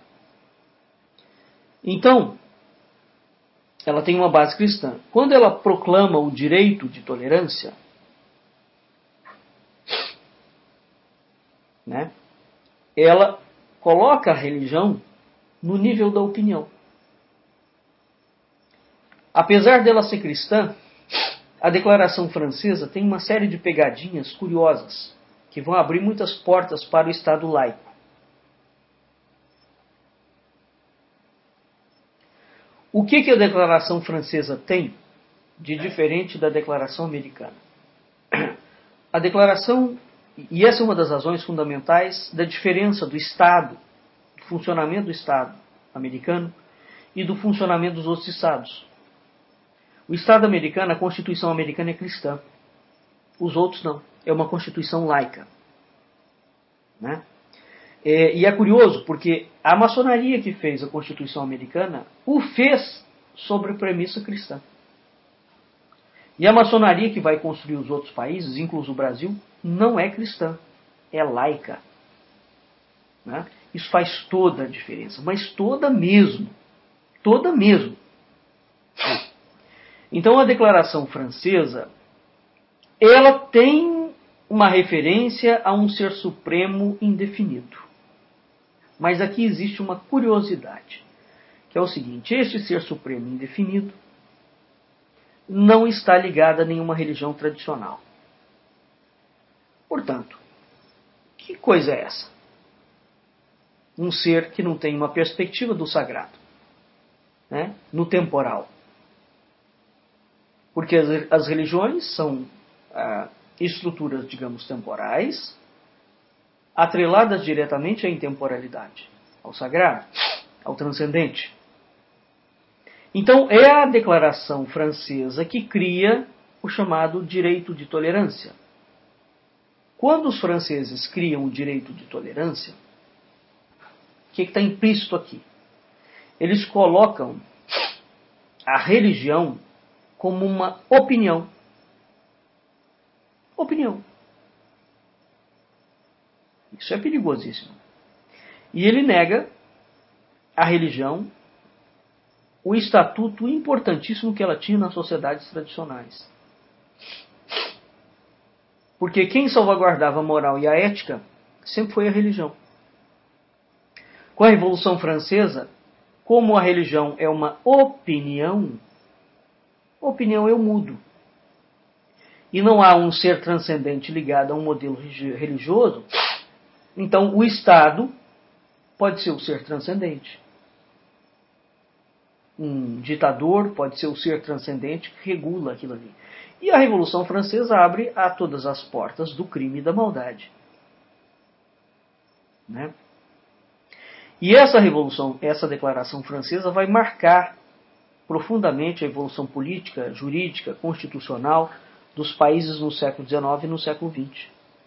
Então, ela tem uma base cristã. Quando ela proclama o direito de tolerância, né, ela coloca a religião no nível da opinião. Apesar dela ser cristã, a Declaração Francesa tem uma série de pegadinhas curiosas, que vão abrir muitas portas para o Estado laico. O que, que a Declaração Francesa tem de diferente da Declaração Americana? A Declaração, e essa é uma das razões fundamentais da diferença do Estado, do funcionamento do Estado americano e do funcionamento dos outros Estados. O Estado americano, a Constituição americana é cristã. Os outros não. É uma Constituição laica. Né? É, e é curioso, porque a maçonaria que fez a Constituição americana o fez sobre premissa cristã. E a maçonaria que vai construir os outros países, inclusive o Brasil, não é cristã. É laica. Né? Isso faz toda a diferença. Mas toda mesmo. Toda mesmo. Então a Declaração Francesa, ela tem uma referência a um ser supremo indefinido. Mas aqui existe uma curiosidade, que é o seguinte: este ser supremo indefinido não está ligado a nenhuma religião tradicional. Portanto, que coisa é essa? Um ser que não tem uma perspectiva do sagrado, né, no temporal. Porque as, as religiões são ah, estruturas, digamos, temporais, atreladas diretamente à intemporalidade, ao sagrado, ao transcendente. Então, é a Declaração Francesa que cria o chamado direito de tolerância. Quando os franceses criam o direito de tolerância, o que está implícito aqui? Eles colocam a religião como uma opinião. Opinião. Isso é perigosíssimo. E ele nega à religião o estatuto importantíssimo que ela tinha nas sociedades tradicionais. Porque quem salvaguardava a moral e a ética sempre foi a religião. Com a Revolução Francesa, como a religião é uma opinião, opinião eu mudo. E não há um ser transcendente ligado a um modelo religioso, então o Estado pode ser o ser transcendente. Um ditador pode ser o ser transcendente que regula aquilo ali. E a Revolução Francesa abre a todas as portas do crime e da maldade. Né? E essa revolução, essa Declaração Francesa vai marcar profundamente a evolução política, jurídica, constitucional dos países no século dezenove e no século vinte.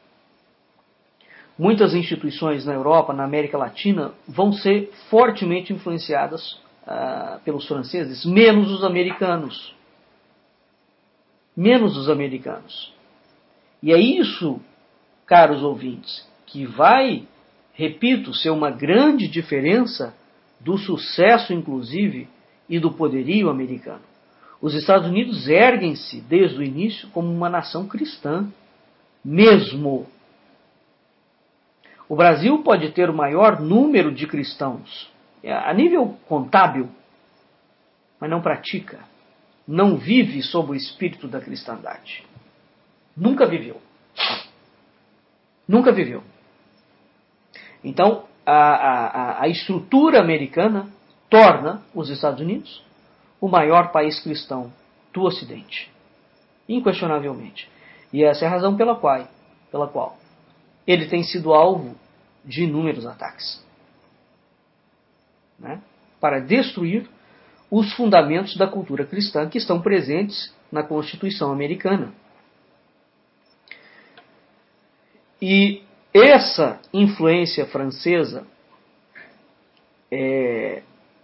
Muitas instituições na Europa, na América Latina, vão ser fortemente influenciadas uh, pelos franceses, menos os americanos. Menos os americanos. E é isso, caros ouvintes, que vai, repito, ser uma grande diferença do sucesso, inclusive, e do poderio americano. Os Estados Unidos erguem-se, desde o início, como uma nação cristã, mesmo. O Brasil pode ter o maior número de cristãos, a nível contábil, mas não pratica, não vive sob o espírito da cristandade. Nunca viveu. Nunca viveu. Então, a, a, a estrutura americana torna os Estados Unidos o maior país cristão do Ocidente. Inquestionavelmente. E essa é a razão pela qual, pela qual ele tem sido alvo de inúmeros ataques, né, para destruir os fundamentos da cultura cristã que estão presentes na Constituição americana. E essa influência francesa é,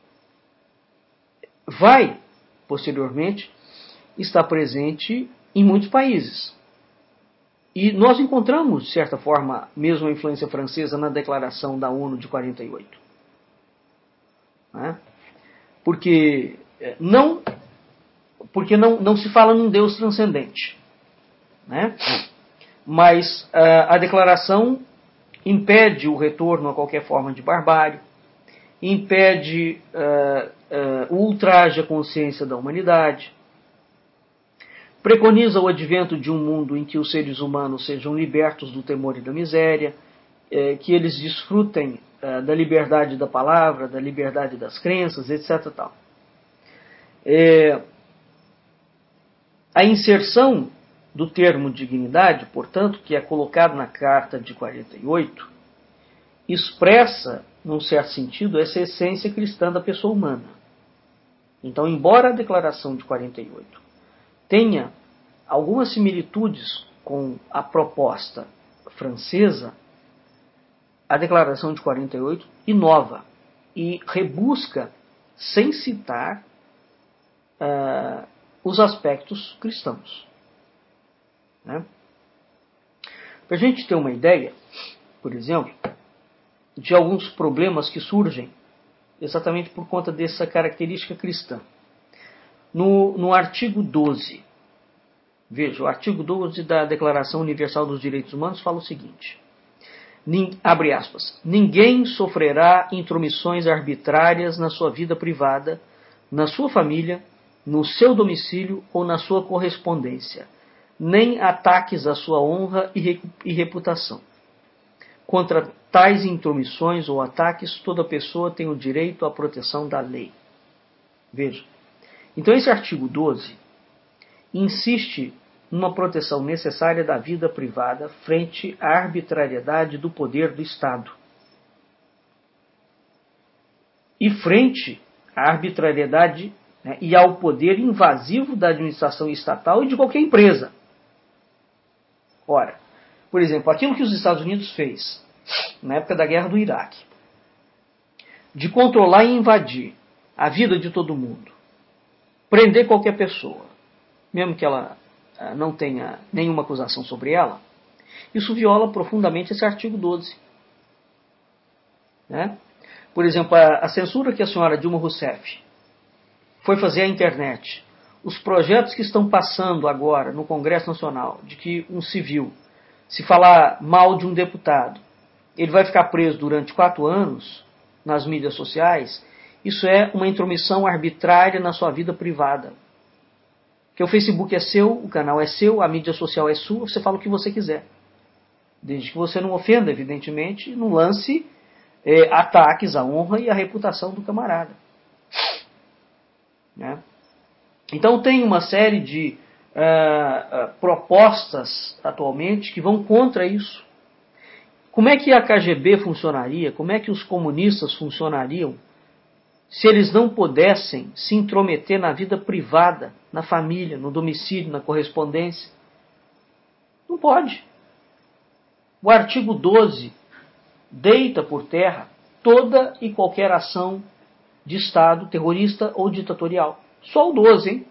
vai, posteriormente, estar presente em muitos países. E nós encontramos, de certa forma, mesmo a influência francesa na Declaração da ONU de quarenta e oito. Né? Porque, não, porque não, não se fala num Deus transcendente. Né? Mas uh, a declaração impede o retorno a qualquer forma de barbárie, impede uh, uh, o ultraje à consciência da humanidade, preconiza o advento de um mundo em que os seres humanos sejam libertos do temor e da miséria, eh, que eles desfrutem eh, da liberdade da palavra, da liberdade das crenças, etcétera. Tal. É, a inserção do termo dignidade, portanto, que é colocado na Carta de quarenta e oito, expressa, num certo sentido, essa essência cristã da pessoa humana. Então, embora a Declaração de quarenta e oito tenha algumas similitudes com a proposta francesa, a Declaração de quarenta e oito inova e rebusca, sem citar, uh, os aspectos cristãos. Né? Para a gente ter uma ideia, por exemplo, de alguns problemas que surgem exatamente por conta dessa característica cristã. No, no artigo doze, veja, o artigo doze da Declaração Universal dos Direitos Humanos fala o seguinte, abre aspas, ninguém sofrerá intromissões arbitrárias na sua vida privada, na sua família, no seu domicílio ou na sua correspondência, nem ataques à sua honra e reputação. Contra tais intromissões ou ataques, toda pessoa tem o direito à proteção da lei. Veja, então esse artigo doze insiste numa proteção necessária da vida privada frente à arbitrariedade do poder do Estado. E frente à arbitrariedade, né, e ao poder invasivo da administração estatal e de qualquer empresa. Ora, por exemplo, aquilo que os Estados Unidos fez na época da guerra do Iraque, de controlar e invadir a vida de todo mundo, prender qualquer pessoa, mesmo que ela não tenha nenhuma acusação sobre ela, isso viola profundamente esse artigo doze. Né? Por exemplo, a, a censura que a senhora Dilma Rousseff foi fazer à internet, os projetos que estão passando agora no Congresso Nacional, de que um civil, se falar mal de um deputado, ele vai ficar preso durante quatro anos nas mídias sociais, isso é uma intromissão arbitrária na sua vida privada. Porque o Facebook é seu, o canal é seu, a mídia social é sua, você fala o que você quiser. Desde que você não ofenda, evidentemente, não lance é, ataques à honra e à reputação do camarada. Né? Então tem uma série de uh, uh, propostas atualmente que vão contra isso. Como é que a K G B funcionaria? Como é que os comunistas funcionariam se eles não pudessem se intrometer na vida privada, na família, no domicílio, na correspondência? Não pode. O artigo doze deita por terra toda e qualquer ação de Estado terrorista ou ditatorial. Só o doze, hein?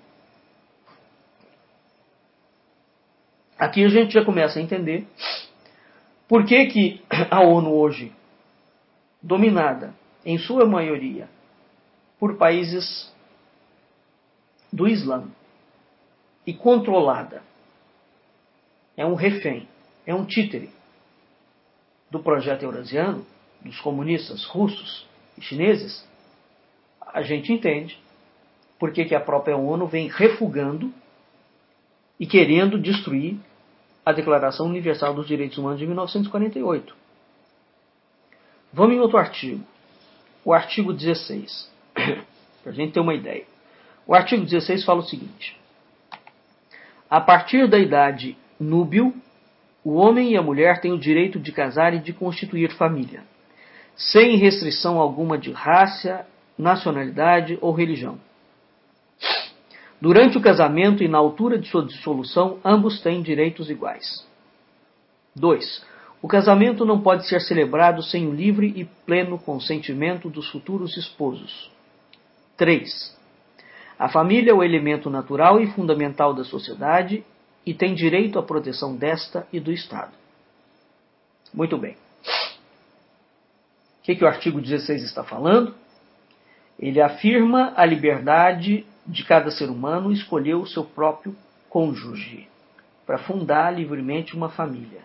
Aqui a gente já começa a entender por que que a ONU hoje, dominada em sua maioria por países do Islã e controlada, é um refém, é um títere do projeto eurasiano, dos comunistas russos e chineses, a gente entende por que que a própria ONU vem refugando e querendo destruir a Declaração Universal dos Direitos Humanos de mil novecentos e quarenta e oito. Vamos em outro artigo. O artigo dezesseis. Para a gente ter uma ideia. O artigo dezesseis fala o seguinte: a partir da idade núbil, o homem e a mulher têm o direito de casar e de constituir família, sem restrição alguma de raça, nacionalidade ou religião. Durante o casamento e na altura de sua dissolução, ambos têm direitos iguais. dois. O casamento não pode ser celebrado sem o livre e pleno consentimento dos futuros esposos. três. A família é o elemento natural e fundamental da sociedade e tem direito à proteção desta e do Estado. Muito bem. O que, que o artigo dezesseis está falando? Ele afirma a liberdade de cada ser humano escolher o seu próprio cônjuge para fundar livremente uma família.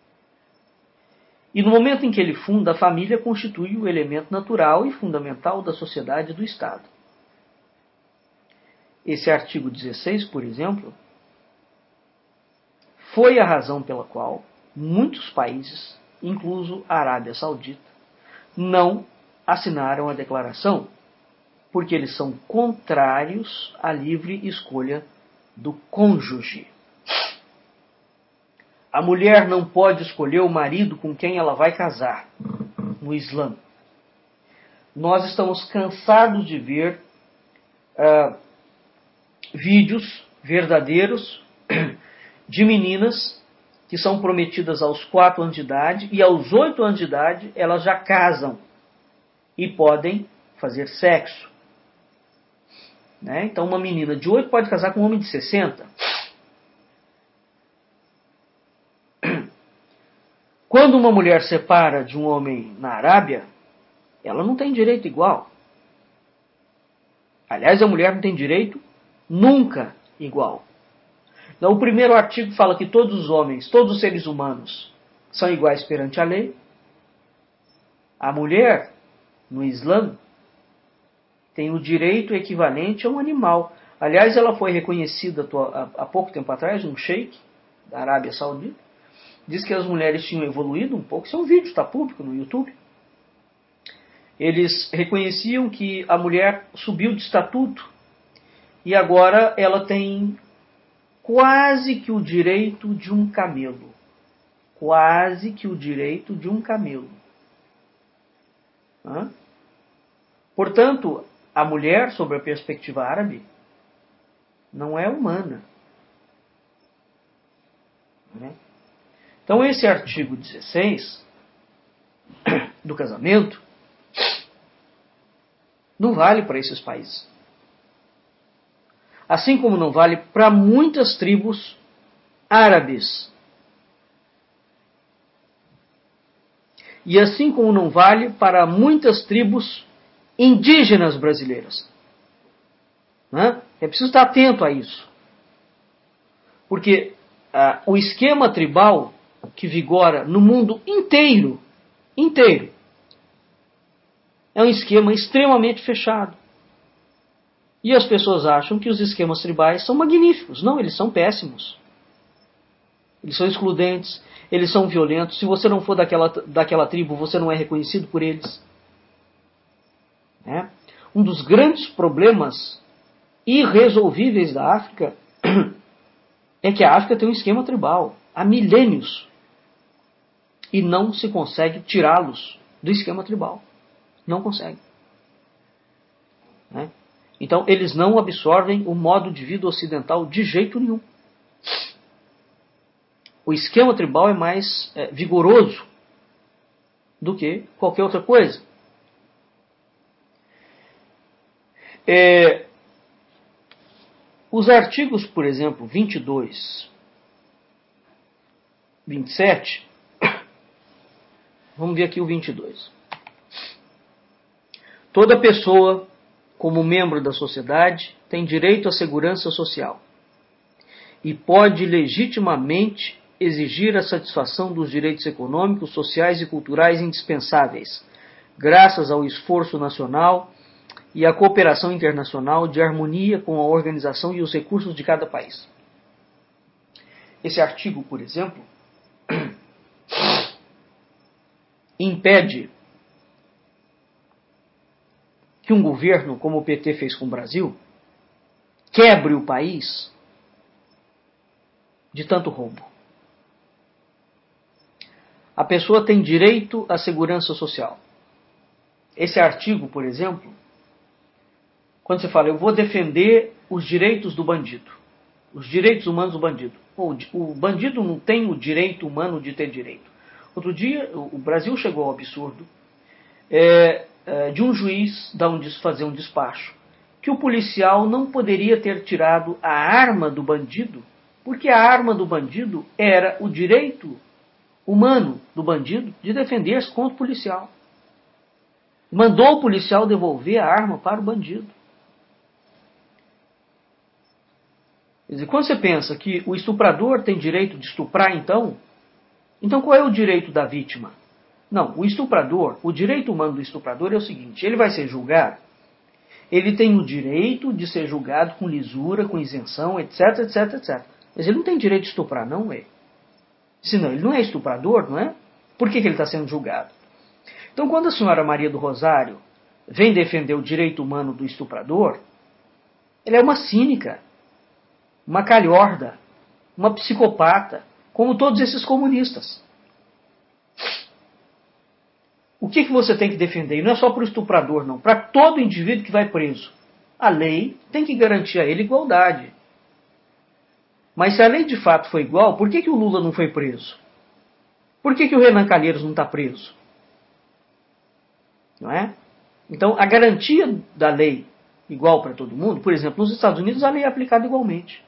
E no momento em que ele funda, a família constitui o elemento natural e fundamental da sociedade e do Estado. Esse artigo dezesseis, por exemplo, foi a razão pela qual muitos países, incluso a Arábia Saudita, não assinaram a declaração, porque eles são contrários à livre escolha do cônjuge. A mulher não pode escolher o marido com quem ela vai casar, no Islã. Nós estamos cansados de ver uh, vídeos verdadeiros de meninas que são prometidas aos quatro anos de idade e aos oito anos de idade elas já casam e podem fazer sexo. Né? Então uma menina de oito pode casar com um homem de sessenta. Quando uma mulher separa de um homem na Arábia, ela não tem direito igual. Aliás, a mulher não tem direito nunca igual. Então, o primeiro artigo fala que todos os homens, todos os seres humanos são iguais perante a lei. A mulher, no Islã, tem o direito equivalente a um animal. Aliás, ela foi reconhecida há pouco tempo atrás, um sheik da Arábia Saudita, diz que as mulheres tinham evoluído um pouco. Isso é um vídeo, está público no YouTube. Eles reconheciam que a mulher subiu de estatuto e agora ela tem quase que o direito de um camelo. Quase que o direito de um camelo. Hã? Portanto, a mulher, sob a perspectiva árabe, não é humana. Né? Então, esse artigo dezesseis do casamento não vale para esses países. Assim como não vale para muitas tribos árabes. E assim como não vale para muitas tribos indígenas brasileiras. Né? É preciso estar atento a isso. Porque ah, o esquema tribal que vigora no mundo inteiro, inteiro, é um esquema extremamente fechado. E as pessoas acham que os esquemas tribais são magníficos. Não, eles são péssimos. Eles são excludentes, eles são violentos. Se você não for daquela, daquela tribo, você não é reconhecido por eles. É? Um dos grandes problemas irresolvíveis da África é que a África tem um esquema tribal há milênios e não se consegue tirá-los do esquema tribal. Não consegue. Né? Então, eles não absorvem o modo de vida ocidental de jeito nenhum. O esquema tribal é mais é, vigoroso do que qualquer outra coisa. É, os artigos, por exemplo, vinte e dois, vinte e sete, vamos ver aqui o vinte e dois. Toda pessoa, como membro da sociedade, tem direito à segurança social e pode legitimamente exigir a satisfação dos direitos econômicos, sociais e culturais indispensáveis, graças ao esforço nacional e à cooperação internacional de harmonia com a organização e os recursos de cada país. Esse artigo, por exemplo, impede que um governo, como o P T fez com o Brasil, quebre o país de tanto roubo. A pessoa tem direito à segurança social. Esse artigo, por exemplo, quando você fala, eu vou defender os direitos do bandido, os direitos humanos do bandido. Bom, o bandido não tem o direito humano de ter direito. Outro dia, o Brasil chegou ao absurdo é, é, de um juiz dar um, fazer um despacho que o policial não poderia ter tirado a arma do bandido, porque a arma do bandido era o direito humano do bandido de defender-se contra o policial. Mandou o policial devolver a arma para o bandido. Quer dizer, quando você pensa que o estuprador tem direito de estuprar, então, então qual é o direito da vítima? Não, o estuprador, o direito humano do estuprador é o seguinte, ele vai ser julgado, ele tem o direito de ser julgado com lisura, com isenção, etc, etc, etcétera. Mas ele não tem direito de estuprar, não é? Senão ele não é estuprador, não é? Por que, que ele está sendo julgado? Então, quando a senhora Maria do Rosário vem defender o direito humano do estuprador, ela é uma cínica, uma calhorda, uma psicopata, como todos esses comunistas. O que, que você tem que defender? E não é só para o estuprador, não. Para todo indivíduo que vai preso. A lei tem que garantir a ele igualdade. Mas se a lei de fato foi igual, por que, que o Lula não foi preso? Por que, que o Renan Calheiros não está preso? Não é? Então, a garantia da lei igual para todo mundo, por exemplo, nos Estados Unidos a lei é aplicada igualmente.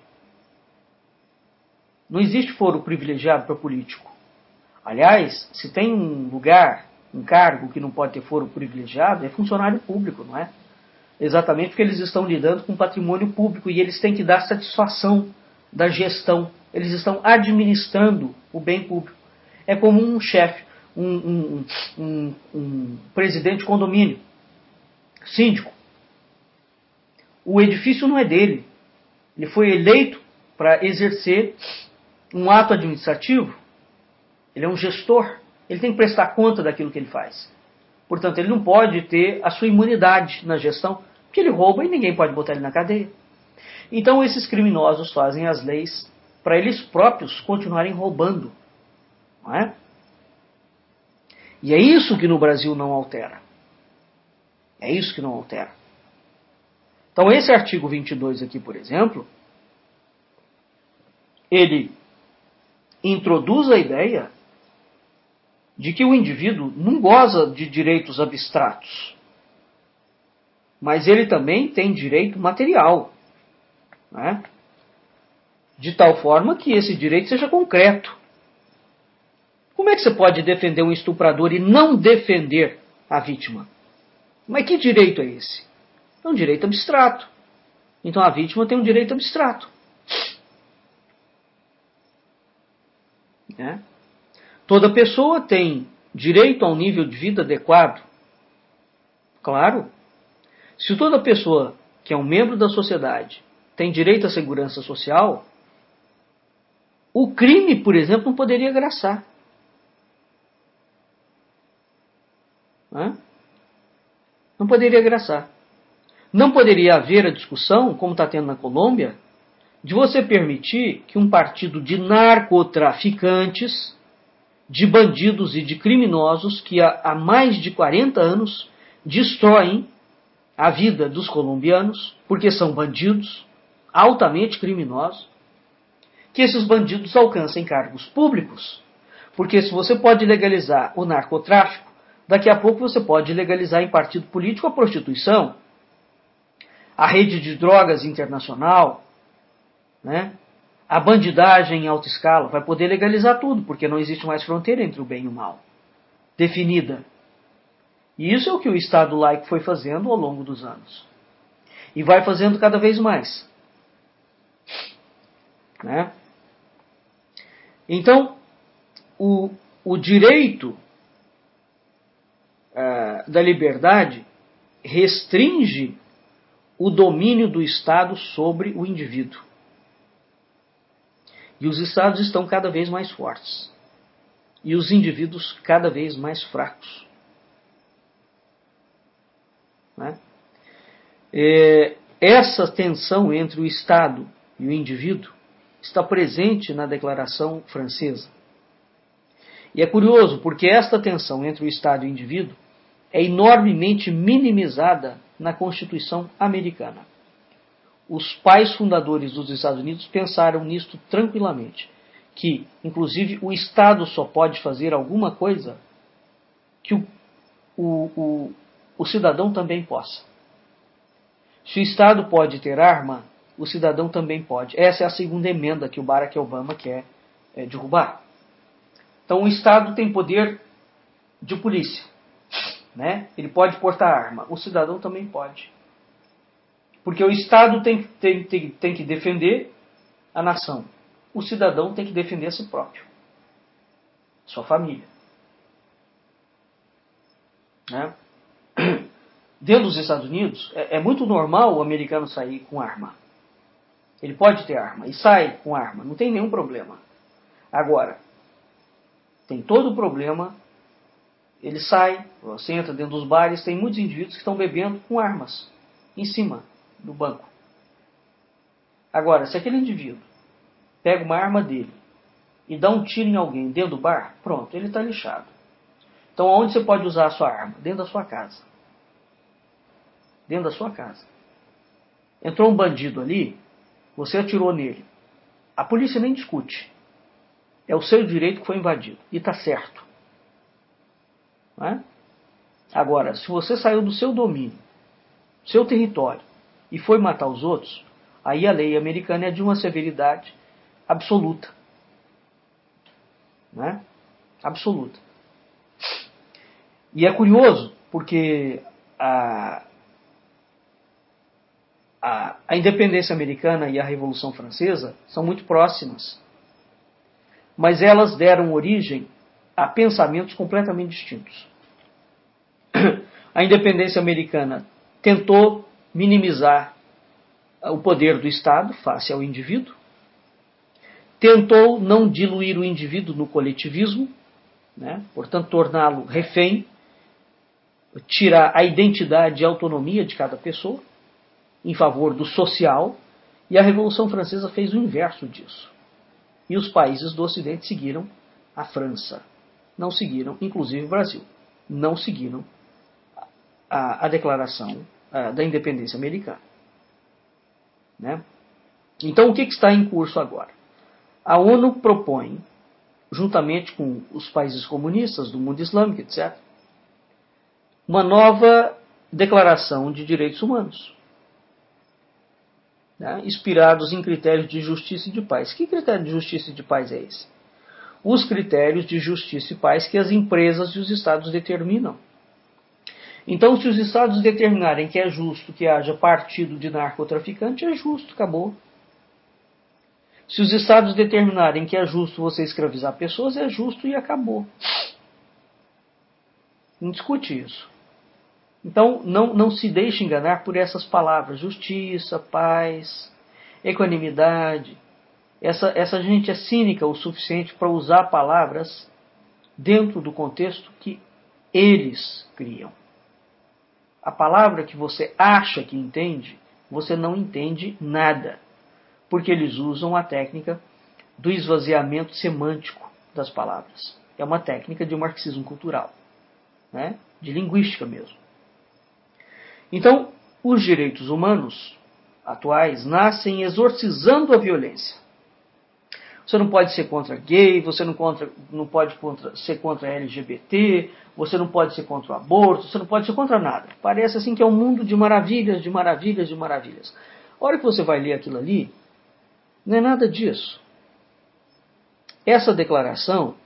Não existe foro privilegiado para político. Aliás, se tem um lugar, um cargo que não pode ter foro privilegiado, é funcionário público, não é? Exatamente porque eles estão lidando com patrimônio público e eles têm que dar satisfação da gestão. Eles estão administrando o bem público. É como um chefe, um, um, um, um presidente de condomínio, síndico. O edifício não é dele. Ele foi eleito para exercer um ato administrativo. Ele é um gestor. Ele tem que prestar conta daquilo que ele faz. Portanto, ele não pode ter a sua imunidade na gestão, porque ele rouba e ninguém pode botar ele na cadeia. Então, esses criminosos fazem as leis para eles próprios continuarem roubando. Não é? E é isso que no Brasil não altera. É isso que não altera. Então, esse artigo vinte e dois aqui, por exemplo, ele introduz a ideia de que o indivíduo não goza de direitos abstratos, mas ele também tem direito material, né? De tal forma que esse direito seja concreto. Como é que você pode defender um estuprador e não defender a vítima? Mas que direito é esse? É um direito abstrato. Então a vítima tem um direito abstrato. Né? Toda pessoa tem direito a um nível de vida adequado. Claro. Se toda pessoa que é um membro da sociedade tem direito à segurança social, o crime, por exemplo, não poderia graçar. Né? Não poderia graçar. Não poderia haver a discussão, como está tendo na Colômbia, de você permitir que um partido de narcotraficantes, de bandidos e de criminosos que há mais de quarenta anos destroem a vida dos colombianos, porque são bandidos, altamente criminosos, que esses bandidos alcancem cargos públicos. Porque se você pode legalizar o narcotráfico, daqui a pouco você pode legalizar em partido político a prostituição, a rede de drogas internacional, né? A bandidagem em alta escala, vai poder legalizar tudo, porque não existe mais fronteira entre o bem e o mal, definida. E isso é o que o Estado laico foi fazendo ao longo dos anos. E vai fazendo cada vez mais. Né? Então, o, o direito uh, da liberdade restringe o domínio do Estado sobre o indivíduo. E os Estados estão cada vez mais fortes. E os indivíduos cada vez mais fracos. Né? É, essa tensão entre o Estado e o indivíduo está presente na Declaração Francesa. E é curioso, porque esta tensão entre o Estado e o indivíduo é enormemente minimizada na Constituição americana. Os pais fundadores dos Estados Unidos pensaram nisto tranquilamente, que, inclusive, o Estado só pode fazer alguma coisa que o, o, o, o cidadão também possa. Se o Estado pode ter arma, o cidadão também pode. Essa é a segunda emenda que o Barack Obama quer é, derrubar. Então, o Estado tem poder de polícia, né? Ele pode portar arma, o cidadão também pode. Porque o Estado tem, tem, tem, tem que defender a nação. O cidadão tem que defender a si próprio. Sua família. Né? Dentro dos Estados Unidos, é, é muito normal o americano sair com arma. Ele pode ter arma e sai com arma. Não tem nenhum problema. Agora, tem todo o problema. Ele sai, você entra dentro dos bares, tem muitos indivíduos que estão bebendo com armas em cima do banco. Agora, se aquele indivíduo pega uma arma dele e dá um tiro em alguém dentro do bar, pronto, ele está lixado. Então, onde você pode usar a sua arma? Dentro da sua casa. Dentro da sua casa. Entrou um bandido ali, você atirou nele. A polícia nem discute. É o seu direito que foi invadido. E está certo. Não é? Agora, se você saiu do seu domínio, seu território, e foi matar os outros, aí a lei americana é de uma severidade absoluta. Né? Absoluta. E é curioso, porque a, a, a independência americana e a Revolução Francesa são muito próximas. Mas elas deram origem a pensamentos completamente distintos. A independência americana tentou minimizar o poder do Estado face ao indivíduo, tentou não diluir o indivíduo no coletivismo, né? Portanto, torná-lo refém, tirar a identidade e a autonomia de cada pessoa, em favor do social, e a Revolução Francesa fez o inverso disso. E os países do Ocidente seguiram a França. Não seguiram, inclusive o Brasil, não seguiram a, a declaração a, da independência americana. Né? Então, o que, que está em curso agora? A ONU propõe, juntamente com os países comunistas do mundo islâmico, etcétera, uma nova declaração de direitos humanos, né? Inspirados em critérios de justiça e de paz. Que critério de justiça e de paz é esse? Os critérios de justiça e paz que as empresas e os Estados determinam. Então, se os Estados determinarem que é justo que haja partido de narcotraficante, é justo, acabou. Se os Estados determinarem que é justo você escravizar pessoas, é justo e acabou. Não discute isso. Então, não, não se deixe enganar por essas palavras. Justiça, paz, equanimidade. Essa, essa gente é cínica o suficiente para usar palavras dentro do contexto que eles criam. A palavra que você acha que entende, você não entende nada. Porque eles usam a técnica do esvaziamento semântico das palavras. É uma técnica de marxismo cultural, né? De linguística mesmo. Então, os direitos humanos atuais nascem exorcizando a violência. Você não pode ser contra gay, você não, contra, não pode contra, ser contra L G B T, você não pode ser contra o aborto, você não pode ser contra nada. Parece assim que é um mundo de maravilhas, de maravilhas, de maravilhas. A hora que você vai ler aquilo ali, não é nada disso. Essa declaração,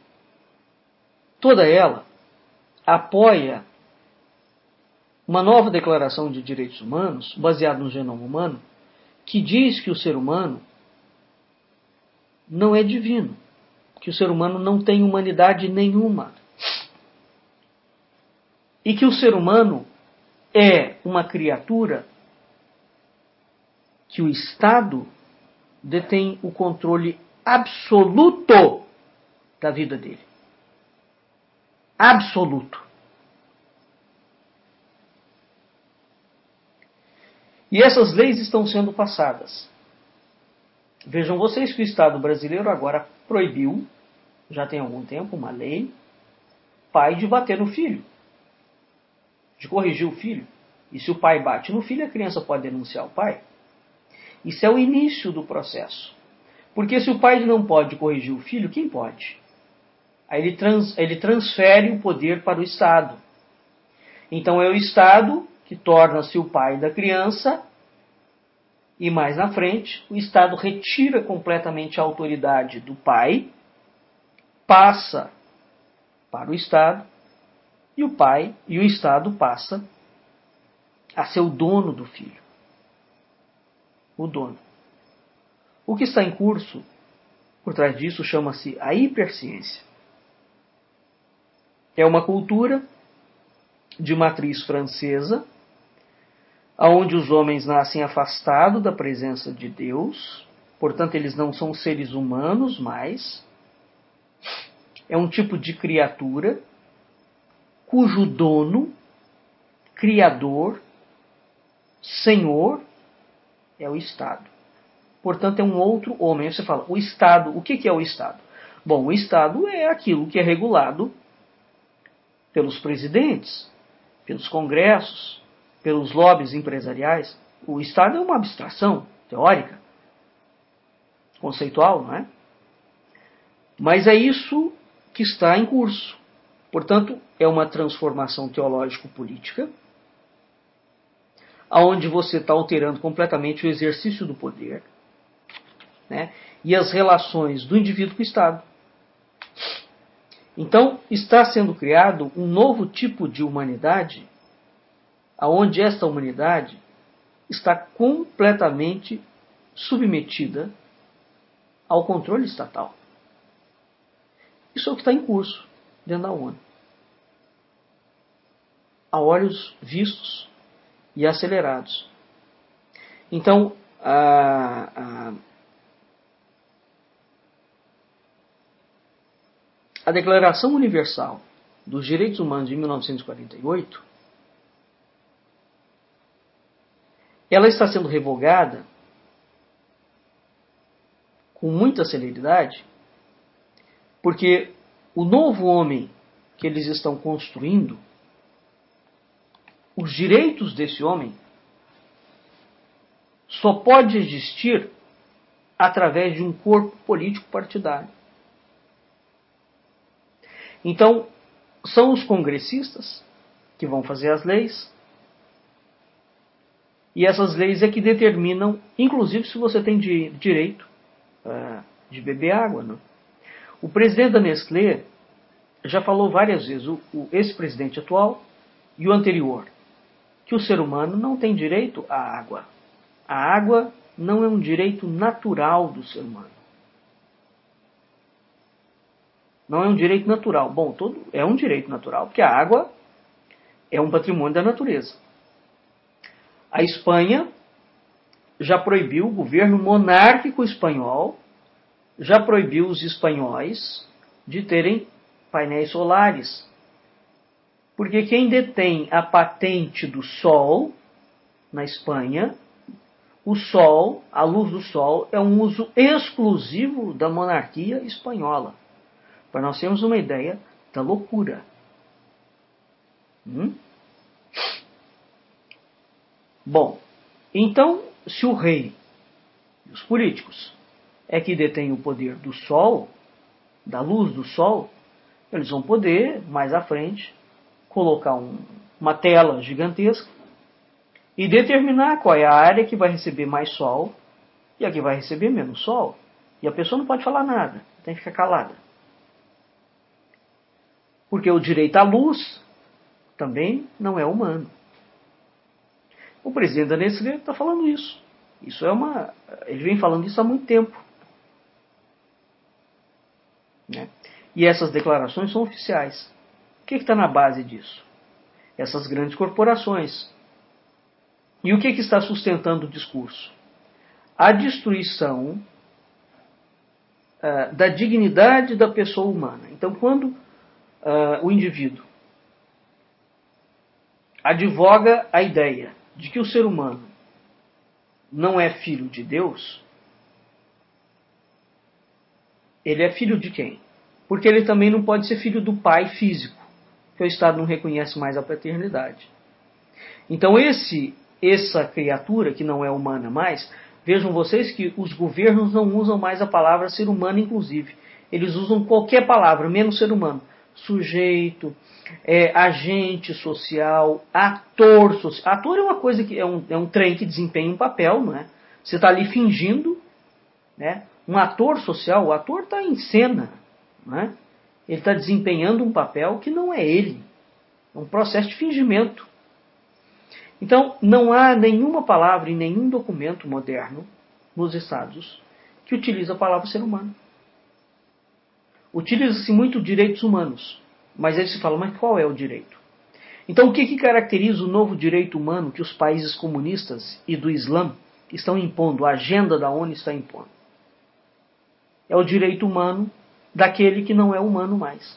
toda ela, apoia uma nova declaração de direitos humanos, baseada no genoma humano, que diz que o ser humano não é divino, que o ser humano não tem humanidade nenhuma. E que o ser humano é uma criatura que o Estado detém o controle absoluto da vida dele. Absoluto. E essas leis estão sendo passadas. Vejam vocês que o Estado brasileiro agora proibiu, já tem algum tempo, uma lei, pai de bater no filho, de corrigir o filho. E se o pai bate no filho, a criança pode denunciar o pai. Isso é o início do processo. Porque se o pai não pode corrigir o filho, quem pode? Aí ele, trans, ele transfere o poder para o Estado. Então é o Estado que torna-se o pai da criança. E mais na frente, o Estado retira completamente a autoridade do pai, passa para o Estado, e o pai e o Estado passa a ser o dono do filho. O dono. O que está em curso por trás disso chama-se a hiperciência. É uma cultura de matriz francesa, onde os homens nascem afastados da presença de Deus, portanto eles não são seres humanos mais. É um tipo de criatura cujo dono, criador, senhor é o Estado. Portanto é um outro homem. Aí você fala, o Estado, o que é o Estado? Bom, o Estado é aquilo que é regulado pelos presidentes, pelos congressos, pelos lobbies empresariais. O Estado é uma abstração teórica, conceitual, não é? Mas é isso que está em curso. Portanto, é uma transformação teológico-política, onde você está alterando completamente o exercício do poder, né, e as relações do indivíduo com o Estado. Então, está sendo criado um novo tipo de humanidade, onde esta humanidade está completamente submetida ao controle estatal. Isso é o que está em curso dentro da ONU. A olhos vistos e acelerados. Então, a, a, a Declaração Universal dos Direitos Humanos de mil novecentos e quarenta e oito, ela está sendo revogada com muita celeridade, porque o novo homem que eles estão construindo, os direitos desse homem, só pode existir através de um corpo político partidário. Então, são os congressistas que vão fazer as leis, e essas leis é que determinam, inclusive, se você tem de, direito uh, de beber água. Né? O presidente da Nestlé já falou várias vezes, o, o, esse presidente atual e o anterior, que o ser humano não tem direito à água. A água não é um direito natural do ser humano. Não é um direito natural. Bom, todo, é um direito natural, porque a água é um patrimônio da natureza. A Espanha já proibiu, o governo monárquico espanhol já proibiu os espanhóis de terem painéis solares. Porque quem detém a patente do sol na Espanha, o sol, a luz do sol, é um uso exclusivo da monarquia espanhola. Para nós termos uma ideia da loucura. Hum? Bom, então, se o rei e os políticos é que detêm o poder do sol, da luz do sol, eles vão poder, mais à frente, colocar um, uma tela gigantesca e determinar qual é a área que vai receber mais sol e a que vai receber menos sol. E a pessoa não pode falar nada, tem que ficar calada. Porque o direito à luz também não é humano. O presidente da Nestlé está falando isso. Isso é uma. Ele vem falando isso há muito tempo. Né? E essas declarações são oficiais. O que está na base disso? Essas grandes corporações. E o que, que está sustentando o discurso? A destruição uh, da dignidade da pessoa humana. Então, quando uh, o indivíduo advoga a ideia de que o ser humano não é filho de Deus, ele é filho de quem? Porque ele também não pode ser filho do pai físico, que o Estado não reconhece mais a paternidade. Então esse, essa criatura, que não é humana mais, vejam vocês que os governos não usam mais a palavra ser humano, inclusive. Eles usam qualquer palavra, menos ser humano. Sujeito, é, agente social, ator social. Ator é uma coisa que é um, é um trem que desempenha um papel, não é? Você está ali fingindo, né? Um ator social, o ator está em cena, não é? Ele está desempenhando um papel que não é ele. É um processo de fingimento. Então, não há nenhuma palavra em nenhum documento moderno nos Estados que utilize a palavra ser humano. Utiliza-se muito direitos humanos, mas aí se fala, mas qual é o direito? Então, o que, que caracteriza o novo direito humano que os países comunistas e do Islã estão impondo, a agenda da ONU está impondo? É o direito humano daquele que não é humano mais.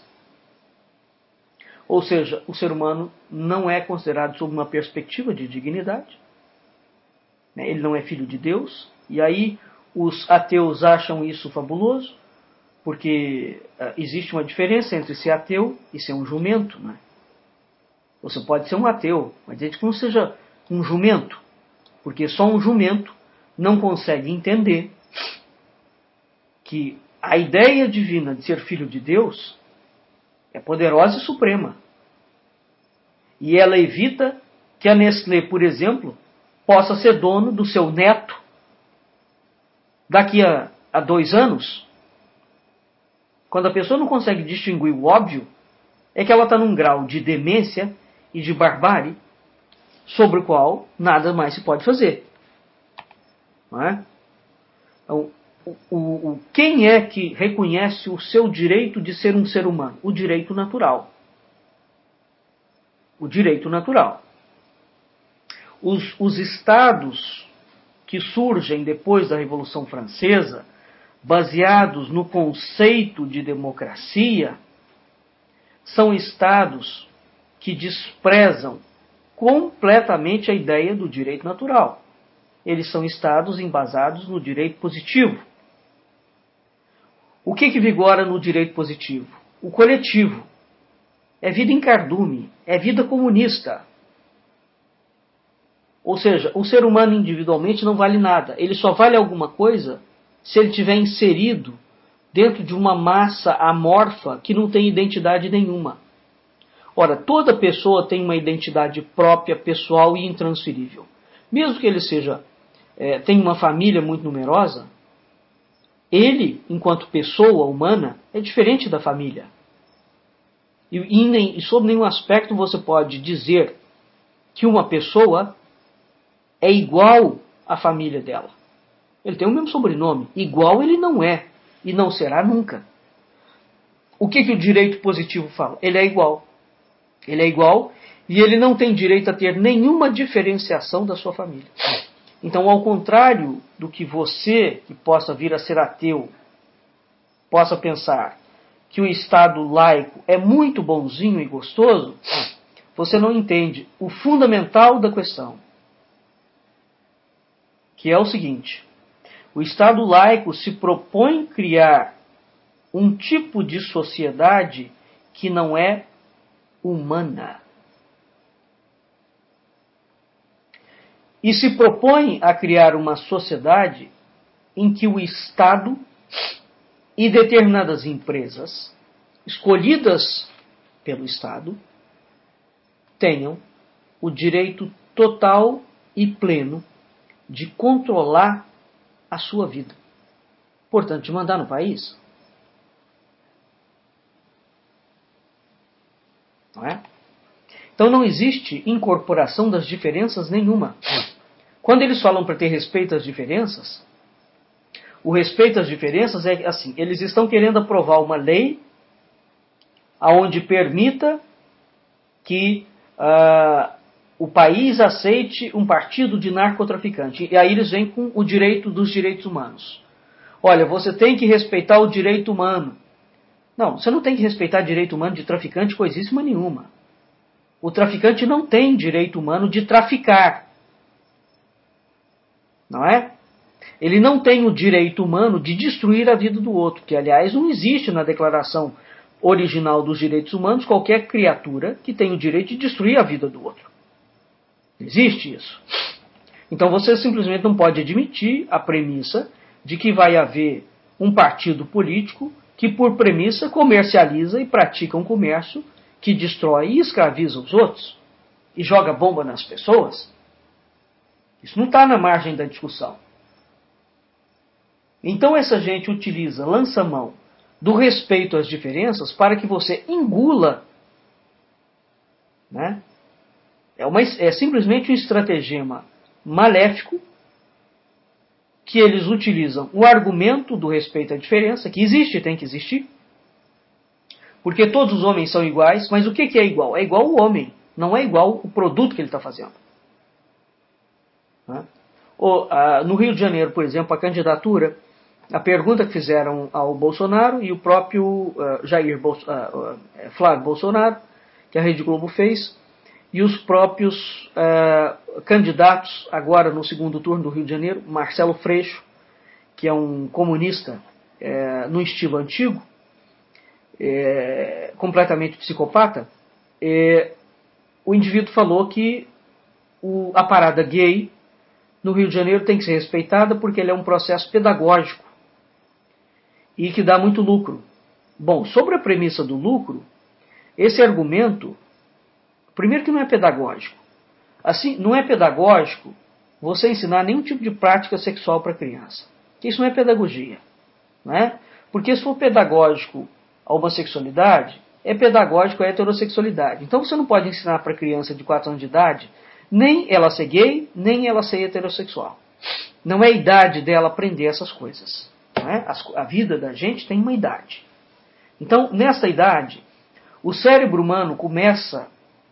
Ou seja, o ser humano não é considerado sob uma perspectiva de dignidade. Ele não é filho de Deus. E aí os ateus acham isso fabuloso, porque uh, existe uma diferença entre ser ateu e ser um jumento. Né? Você pode ser um ateu, mas desde que não seja um jumento. Porque só um jumento não consegue entender que a ideia divina de ser filho de Deus é poderosa e suprema. E ela evita que a Nestlé, por exemplo, possa ser dono do seu neto daqui a, a dois anos. Quando a pessoa não consegue distinguir o óbvio, é que ela está num grau de demência e de barbárie sobre o qual nada mais se pode fazer. Não é? Então, o, o, o, quem é que reconhece o seu direito de ser um ser humano? O direito natural. O direito natural. Os, os estados que surgem depois da Revolução Francesa, baseados no conceito de democracia, são estados que desprezam completamente a ideia do direito natural. Eles são estados embasados no direito positivo. O que, que vigora no direito positivo? O coletivo. É vida em cardume, é vida comunista. Ou seja, o ser humano individualmente não vale nada. Ele só vale alguma coisa se ele estiver inserido dentro de uma massa amorfa que não tem identidade nenhuma. Ora, toda pessoa tem uma identidade própria, pessoal e intransferível. Mesmo que ele seja, é, tenha uma família muito numerosa, ele, enquanto pessoa humana, é diferente da família. E, e, nem, e sob nenhum aspecto você pode dizer que uma pessoa é igual à família dela. Ele tem o mesmo sobrenome. Igual ele não é. E não será nunca. O que, que o direito positivo fala? Ele é igual. Ele é igual e ele não tem direito a ter nenhuma diferenciação da sua família. Então, ao contrário do que você, que possa vir a ser ateu, possa pensar que o Estado laico é muito bonzinho e gostoso, você não entende o fundamental da questão, que é o seguinte: o Estado laico se propõe criar um tipo de sociedade que não é humana. e se propõe a criar uma sociedade em que o Estado e determinadas empresas, escolhidas pelo Estado, tenham o direito total e pleno de controlar a sua vida. Portanto, de mandar no país. Não é? Então não existe incorporação das diferenças nenhuma. Quando eles falam para ter respeito às diferenças, o respeito às diferenças é assim, eles estão querendo aprovar uma lei aonde permita que uh, o país aceite um partido de narcotraficante. E aí eles vêm com o direito dos direitos humanos. Olha, você tem que respeitar o direito humano. Não, você não tem que respeitar direito humano de traficante coisíssima nenhuma. O traficante não tem direito humano de traficar. Não é? Ele não tem o direito humano de destruir a vida do outro, que aliás não existe na Declaração Original dos Direitos Humanos qualquer criatura que tenha o direito de destruir a vida do outro. Não existe isso. Então você simplesmente não pode admitir a premissa de que vai haver um partido político que por premissa comercializa e pratica um comércio que destrói e escraviza os outros e joga bomba nas pessoas. Isso não está na margem da discussão. Então essa gente utiliza, lança mão do respeito às diferenças para que você engula, né? É, uma, é simplesmente um estratagema maléfico que eles utilizam o argumento do respeito à diferença, que existe e tem que existir, porque todos os homens são iguais, mas o que é igual? É igual o homem, não é igual o produto que ele está fazendo. Né? O, a, no Rio de Janeiro, por exemplo, a candidatura, a pergunta que fizeram ao Bolsonaro e o próprio uh, Jair Bolso, uh, uh, Flávio Bolsonaro, que a Rede Globo fez, e os próprios uh, candidatos, agora no segundo turno do Rio de Janeiro, Marcelo Freixo, que é um comunista uh, no estilo antigo, uh, completamente psicopata, uh, o indivíduo falou que o, a parada gay no Rio de Janeiro tem que ser respeitada porque ele é um processo pedagógico e que dá muito lucro. Bom, sobre a premissa do lucro, esse argumento, primeiro que não é pedagógico. Assim, não é pedagógico você ensinar nenhum tipo de prática sexual para a criança. Isso não é pedagogia. Não é? Porque se for pedagógico a homossexualidade, é pedagógico a heterossexualidade. Então você não pode ensinar para a criança de quatro anos de idade nem ela ser gay, nem ela ser heterossexual. Não é a idade dela aprender essas coisas. Não é? A vida da gente tem uma idade. Então, nessa idade, o cérebro humano começa,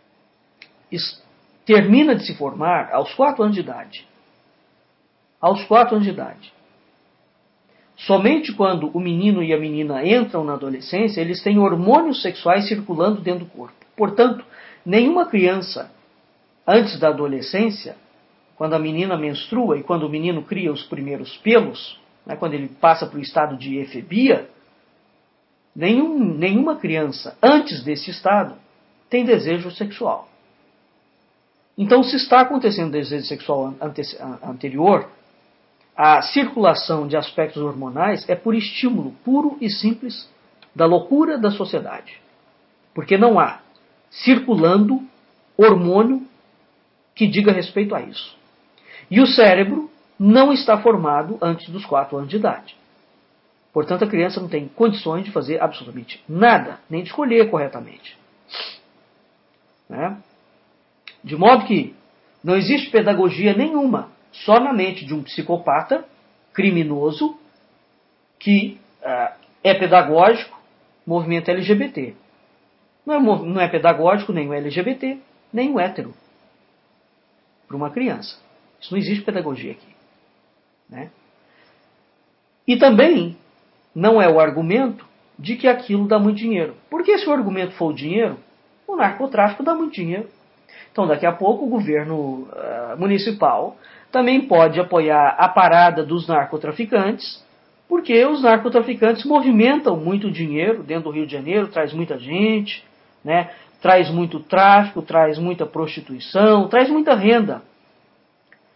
termina de se formar aos quatro anos de idade. Aos quatro anos de idade. Somente quando o menino e a menina entram na adolescência, eles têm hormônios sexuais circulando dentro do corpo. Portanto, nenhuma criança, antes da adolescência, quando a menina menstrua e quando o menino cria os primeiros pelos, né, quando ele passa para o estado de efebia, nenhum, nenhuma criança, antes desse estado, tem desejo sexual. Então, se está acontecendo desejo sexual ante- anterior, a circulação de aspectos hormonais é por estímulo puro e simples da loucura da sociedade. Porque não há circulando hormônio que diga respeito a isso. E o cérebro não está formado antes dos quatro anos de idade. Portanto, a criança não tem condições de fazer absolutamente nada, nem de escolher corretamente. Né? De modo que não existe pedagogia nenhuma, só na mente de um psicopata criminoso que uh, é pedagógico, movimento L G B T. Não é, não é pedagógico nem o L G B T, nem o hétero. Para uma criança. Isso não existe pedagogia aqui. Né? E também não é o argumento de que aquilo dá muito dinheiro. Porque se o argumento for o dinheiro, o narcotráfico dá muito dinheiro. Então daqui a pouco o governo uh, municipal também pode apoiar a parada dos narcotraficantes, porque os narcotraficantes movimentam muito dinheiro dentro do Rio de Janeiro, traz muita gente, né? Traz muito tráfico, traz muita prostituição, traz muita renda.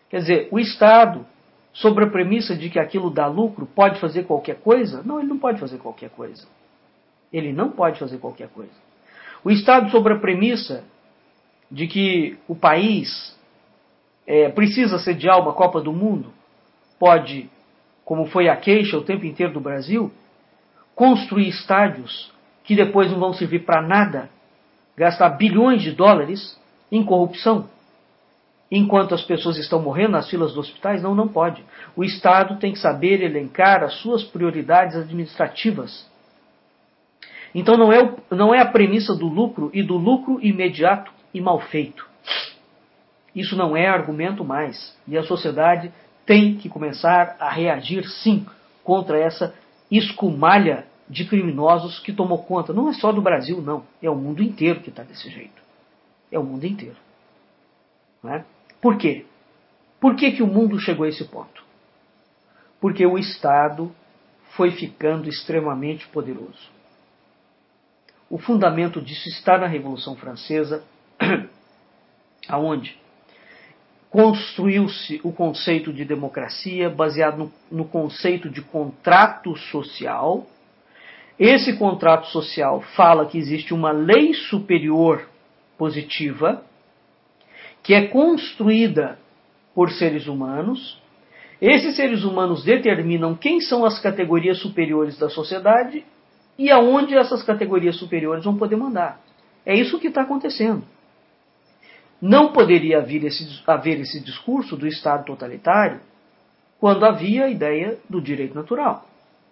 Quer dizer, o Estado, sobre a premissa de que aquilo dá lucro, pode fazer qualquer coisa? Não, ele não pode fazer qualquer coisa. Ele não pode fazer qualquer coisa. O Estado, sobre a premissa de que o país é, precisa sediar uma Copa do Mundo, pode, como foi a queixa o tempo inteiro do Brasil, construir estádios que depois não vão servir para nada, gastar bilhões de dólares em corrupção, enquanto as pessoas estão morrendo nas filas dos hospitais? Não, não pode. O Estado tem que saber elencar as suas prioridades administrativas. Então não é, o, não é a premissa do lucro e do lucro imediato e mal feito. Isso não é argumento mais. E a sociedade tem que começar a reagir, sim, contra essa escumalha de criminosos que tomou conta. Não é só do Brasil, não. É o mundo inteiro que está desse jeito. É o mundo inteiro. Não é? Por quê? Por que que o mundo chegou a esse ponto? Porque o Estado foi ficando extremamente poderoso. O fundamento disso está na Revolução Francesa, aonde construiu-se o conceito de democracia baseado no, no conceito de contrato social. Esse contrato social fala que existe uma lei superior positiva, que é construída por seres humanos. Esses seres humanos determinam quem são as categorias superiores da sociedade e aonde essas categorias superiores vão poder mandar. É isso que está acontecendo. Não poderia haver esse, haver esse discurso do Estado totalitário quando havia a ideia do direito natural.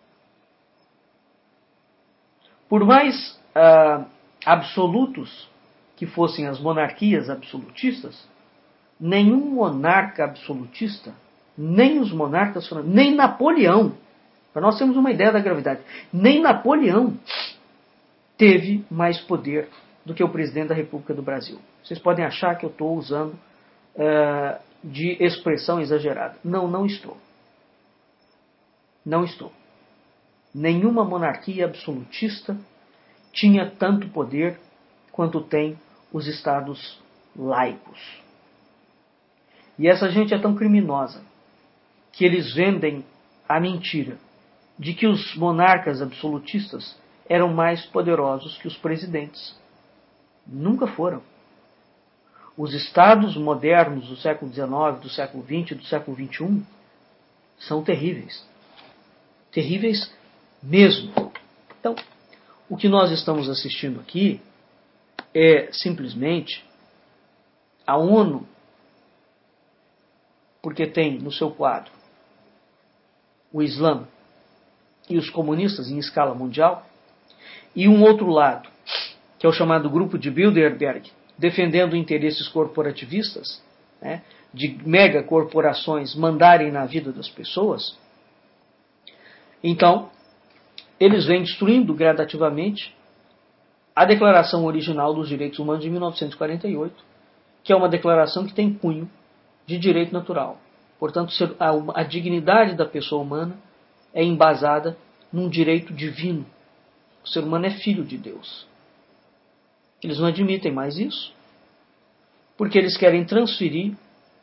Por mais ah, absolutos que fossem as monarquias absolutistas, nenhum monarca absolutista, nem os monarcas, nem Napoleão, para nós termos uma ideia da gravidade, nem Napoleão teve mais poder do que o presidente da República do Brasil. Vocês podem achar que eu estou usando uh, de expressão exagerada. Não, não estou. Não estou. Nenhuma monarquia absolutista tinha tanto poder quanto tem os estados laicos. E essa gente é tão criminosa que eles vendem a mentira de que os monarcas absolutistas eram mais poderosos que os presidentes. Nunca foram. Os estados modernos do século dezenove, do século vinte e do século vinte e um são terríveis. Terríveis mesmo. Então, o que nós estamos assistindo aqui é simplesmente a ONU, porque tem no seu quadro o Islã e os comunistas em escala mundial, e um outro lado, que é o chamado grupo de Bilderberg, defendendo interesses corporativistas, né, de megacorporações mandarem na vida das pessoas. Então, eles vêm destruindo gradativamente a Declaração Original dos Direitos Humanos de mil novecentos e quarenta e oito, que é uma declaração que tem cunho de direito natural. Portanto, a dignidade da pessoa humana é embasada num direito divino. O ser humano é filho de Deus. Eles não admitem mais isso, porque eles querem transferir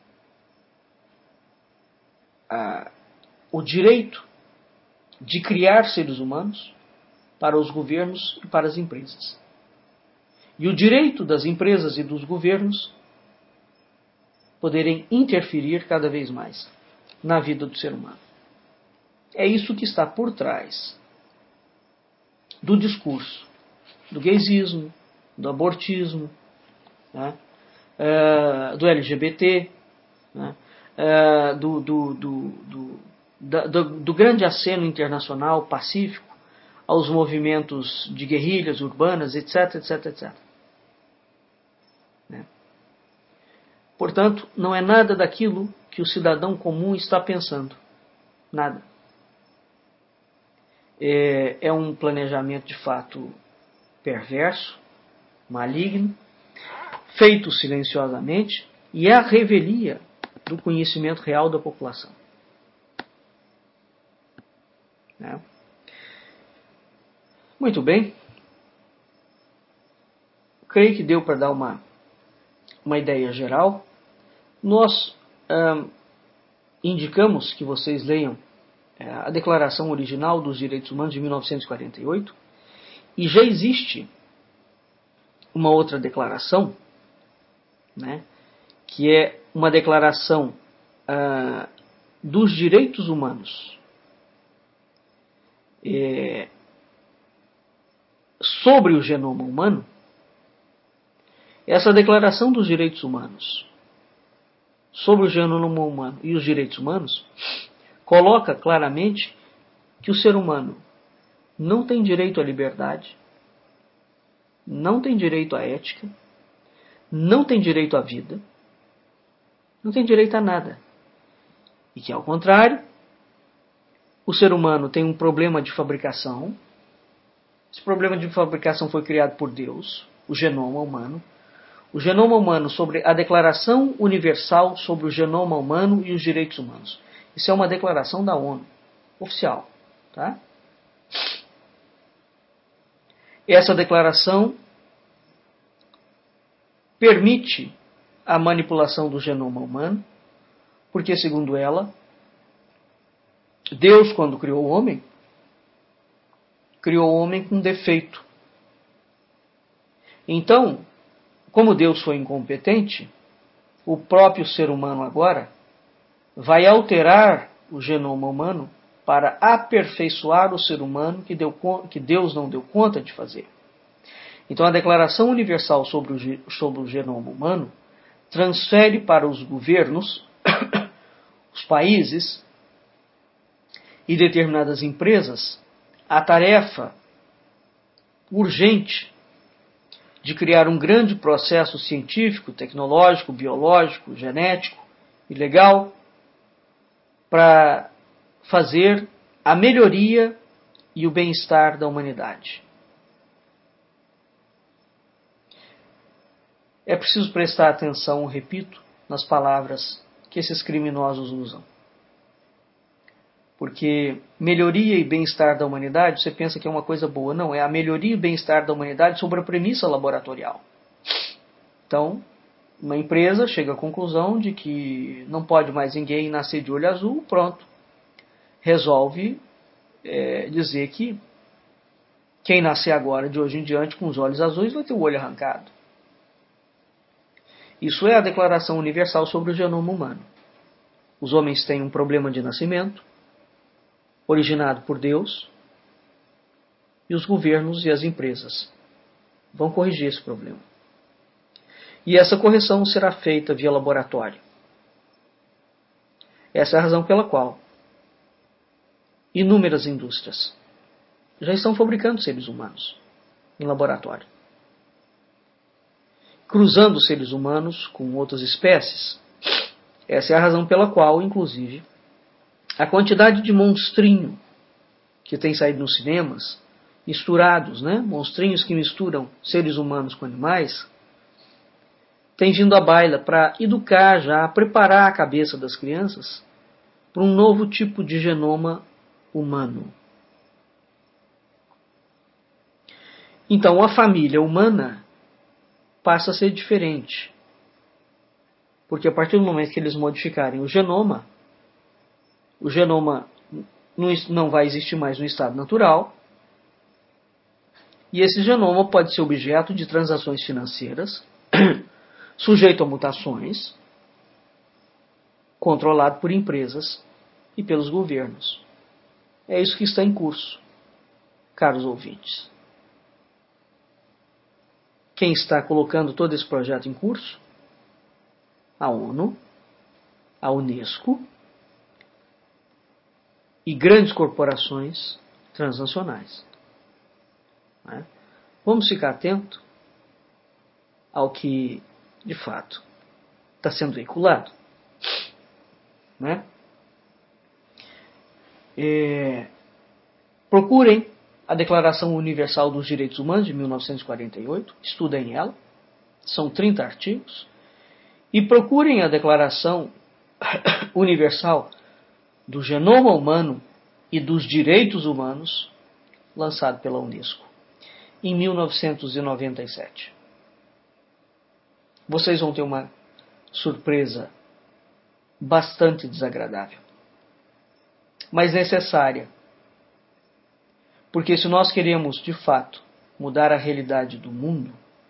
a, o direito de criar seres humanos para os governos e para as empresas. E o direito das empresas e dos governos poderem interferir cada vez mais na vida do ser humano. É isso que está por trás do discurso do gaysismo, do abortismo, né, uh, do L G B T, né, uh, do, do, do, do, da, do, do grande aceno internacional pacífico aos movimentos de guerrilhas urbanas, etc, etc, etcétera. Né? Portanto, não é nada daquilo que o cidadão comum está pensando. Nada. É, é um planejamento de fato perverso, maligno, feito silenciosamente, e é a revelia do conhecimento real da população. Né? Muito bem. Creio que deu para dar uma, uma ideia geral. Nós hum, indicamos que vocês leiam a Declaração Original dos Direitos Humanos de mil novecentos e quarenta e oito, e já existe uma outra declaração, né, que é uma declaração ah, dos direitos humanos é, sobre o genoma humano. Essa Declaração dos Direitos Humanos sobre o genoma humano e os direitos humanos coloca claramente que o ser humano não tem direito à liberdade, não tem direito à ética, não tem direito à vida, não tem direito a nada. E que, ao contrário, o ser humano tem um problema de fabricação. Esse problema de fabricação foi criado por Deus, o genoma humano. O genoma humano sobre a Declaração Universal sobre o Genoma Humano e os Direitos Humanos. Isso é uma declaração da ONU, oficial. Tá? Essa declaração permite a manipulação do genoma humano, porque, segundo ela, Deus, quando criou o homem, criou o homem com defeito. Então, como Deus foi incompetente, o próprio ser humano agora vai alterar o genoma humano para aperfeiçoar o ser humano que, deu, que Deus não deu conta de fazer. Então, a Declaração Universal sobre o, sobre o Genoma Humano transfere para os governos, os países e determinadas empresas a tarefa urgente de criar um grande processo científico, tecnológico, biológico, genético e legal para fazer a melhoria e o bem-estar da humanidade. É preciso prestar atenção, repito, nas palavras que esses criminosos usam. Porque melhoria e bem-estar da humanidade, você pensa que é uma coisa boa. Não, é a melhoria e bem-estar da humanidade sobre a premissa laboratorial. Então, uma empresa chega à conclusão de que não pode mais ninguém nascer de olho azul, pronto. Resolve é, dizer que quem nascer agora, de hoje em diante, com os olhos azuis, vai ter o olho arrancado. Isso é a Declaração Universal sobre o Genoma Humano. Os homens têm um problema de nascimento, originado por Deus, e os governos e as empresas vão corrigir esse problema. E essa correção será feita via laboratório. Essa é a razão pela qual inúmeras indústrias já estão fabricando seres humanos em laboratório, cruzando seres humanos com outras espécies. Essa é a razão pela qual, inclusive, a quantidade de monstrinho que tem saído nos cinemas, misturados, né? Monstrinhos que misturam seres humanos com animais, tem vindo à baila para educar já, preparar a cabeça das crianças para um novo tipo de genoma humano. Então, a família humana passa a ser diferente. Porque a partir do momento que eles modificarem o genoma, o genoma não vai existir mais no estado natural, e esse genoma pode ser objeto de transações financeiras, sujeito a mutações, controlado por empresas e pelos governos. É isso que está em curso, caros ouvintes. Quem está colocando todo esse projeto em curso? A ONU, a Unesco e grandes corporações transnacionais. Né? Vamos ficar atento ao que, de fato, está sendo veiculado. Né? É, procurem a Declaração Universal dos Direitos Humanos de mil novecentos e quarenta e oito, estudem ela, são trinta artigos, e procurem a Declaração Universal do Genoma Humano e dos Direitos Humanos, lançado pela Unesco, em mil novecentos e noventa e sete. Vocês vão ter uma surpresa bastante desagradável, mas necessária. Porque se nós queremos, de fato, mudar a realidade do mundo,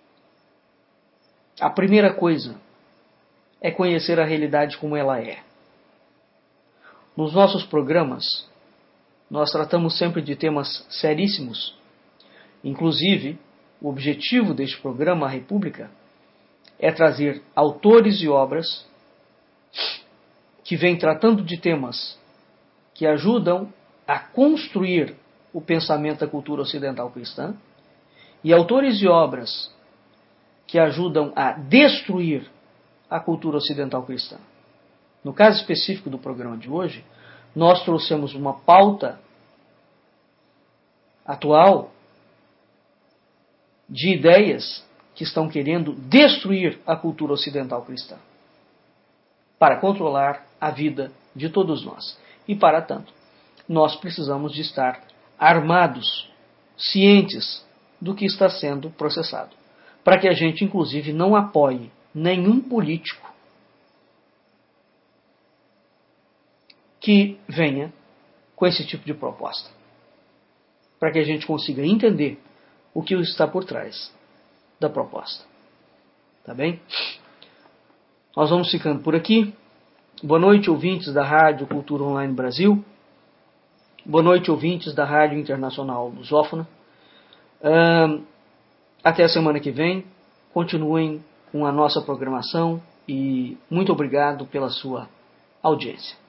a primeira coisa é conhecer a realidade como ela é. Nos nossos programas, nós tratamos sempre de temas seríssimos. Inclusive, o objetivo deste programa, a República, é trazer autores e obras que vêm tratando de temas que ajudam a construir o pensamento da cultura ocidental cristã, e autores e obras que ajudam a destruir a cultura ocidental cristã. No caso específico do programa de hoje, nós trouxemos uma pauta atual de ideias que estão querendo destruir a cultura ocidental cristã para controlar a vida de todos nós. E para tanto, nós precisamos de estar armados, cientes do que está sendo processado, para que a gente, inclusive, não apoie nenhum político que venha com esse tipo de proposta, para que a gente consiga entender o que está por trás da proposta. Tá bem? Nós vamos ficando por aqui. Boa noite, ouvintes da Rádio Cultura Online Brasil. Boa noite, ouvintes da Rádio Internacional Lusófona. Uh, até a semana que vem. Continuem com a nossa programação e muito obrigado pela sua audiência.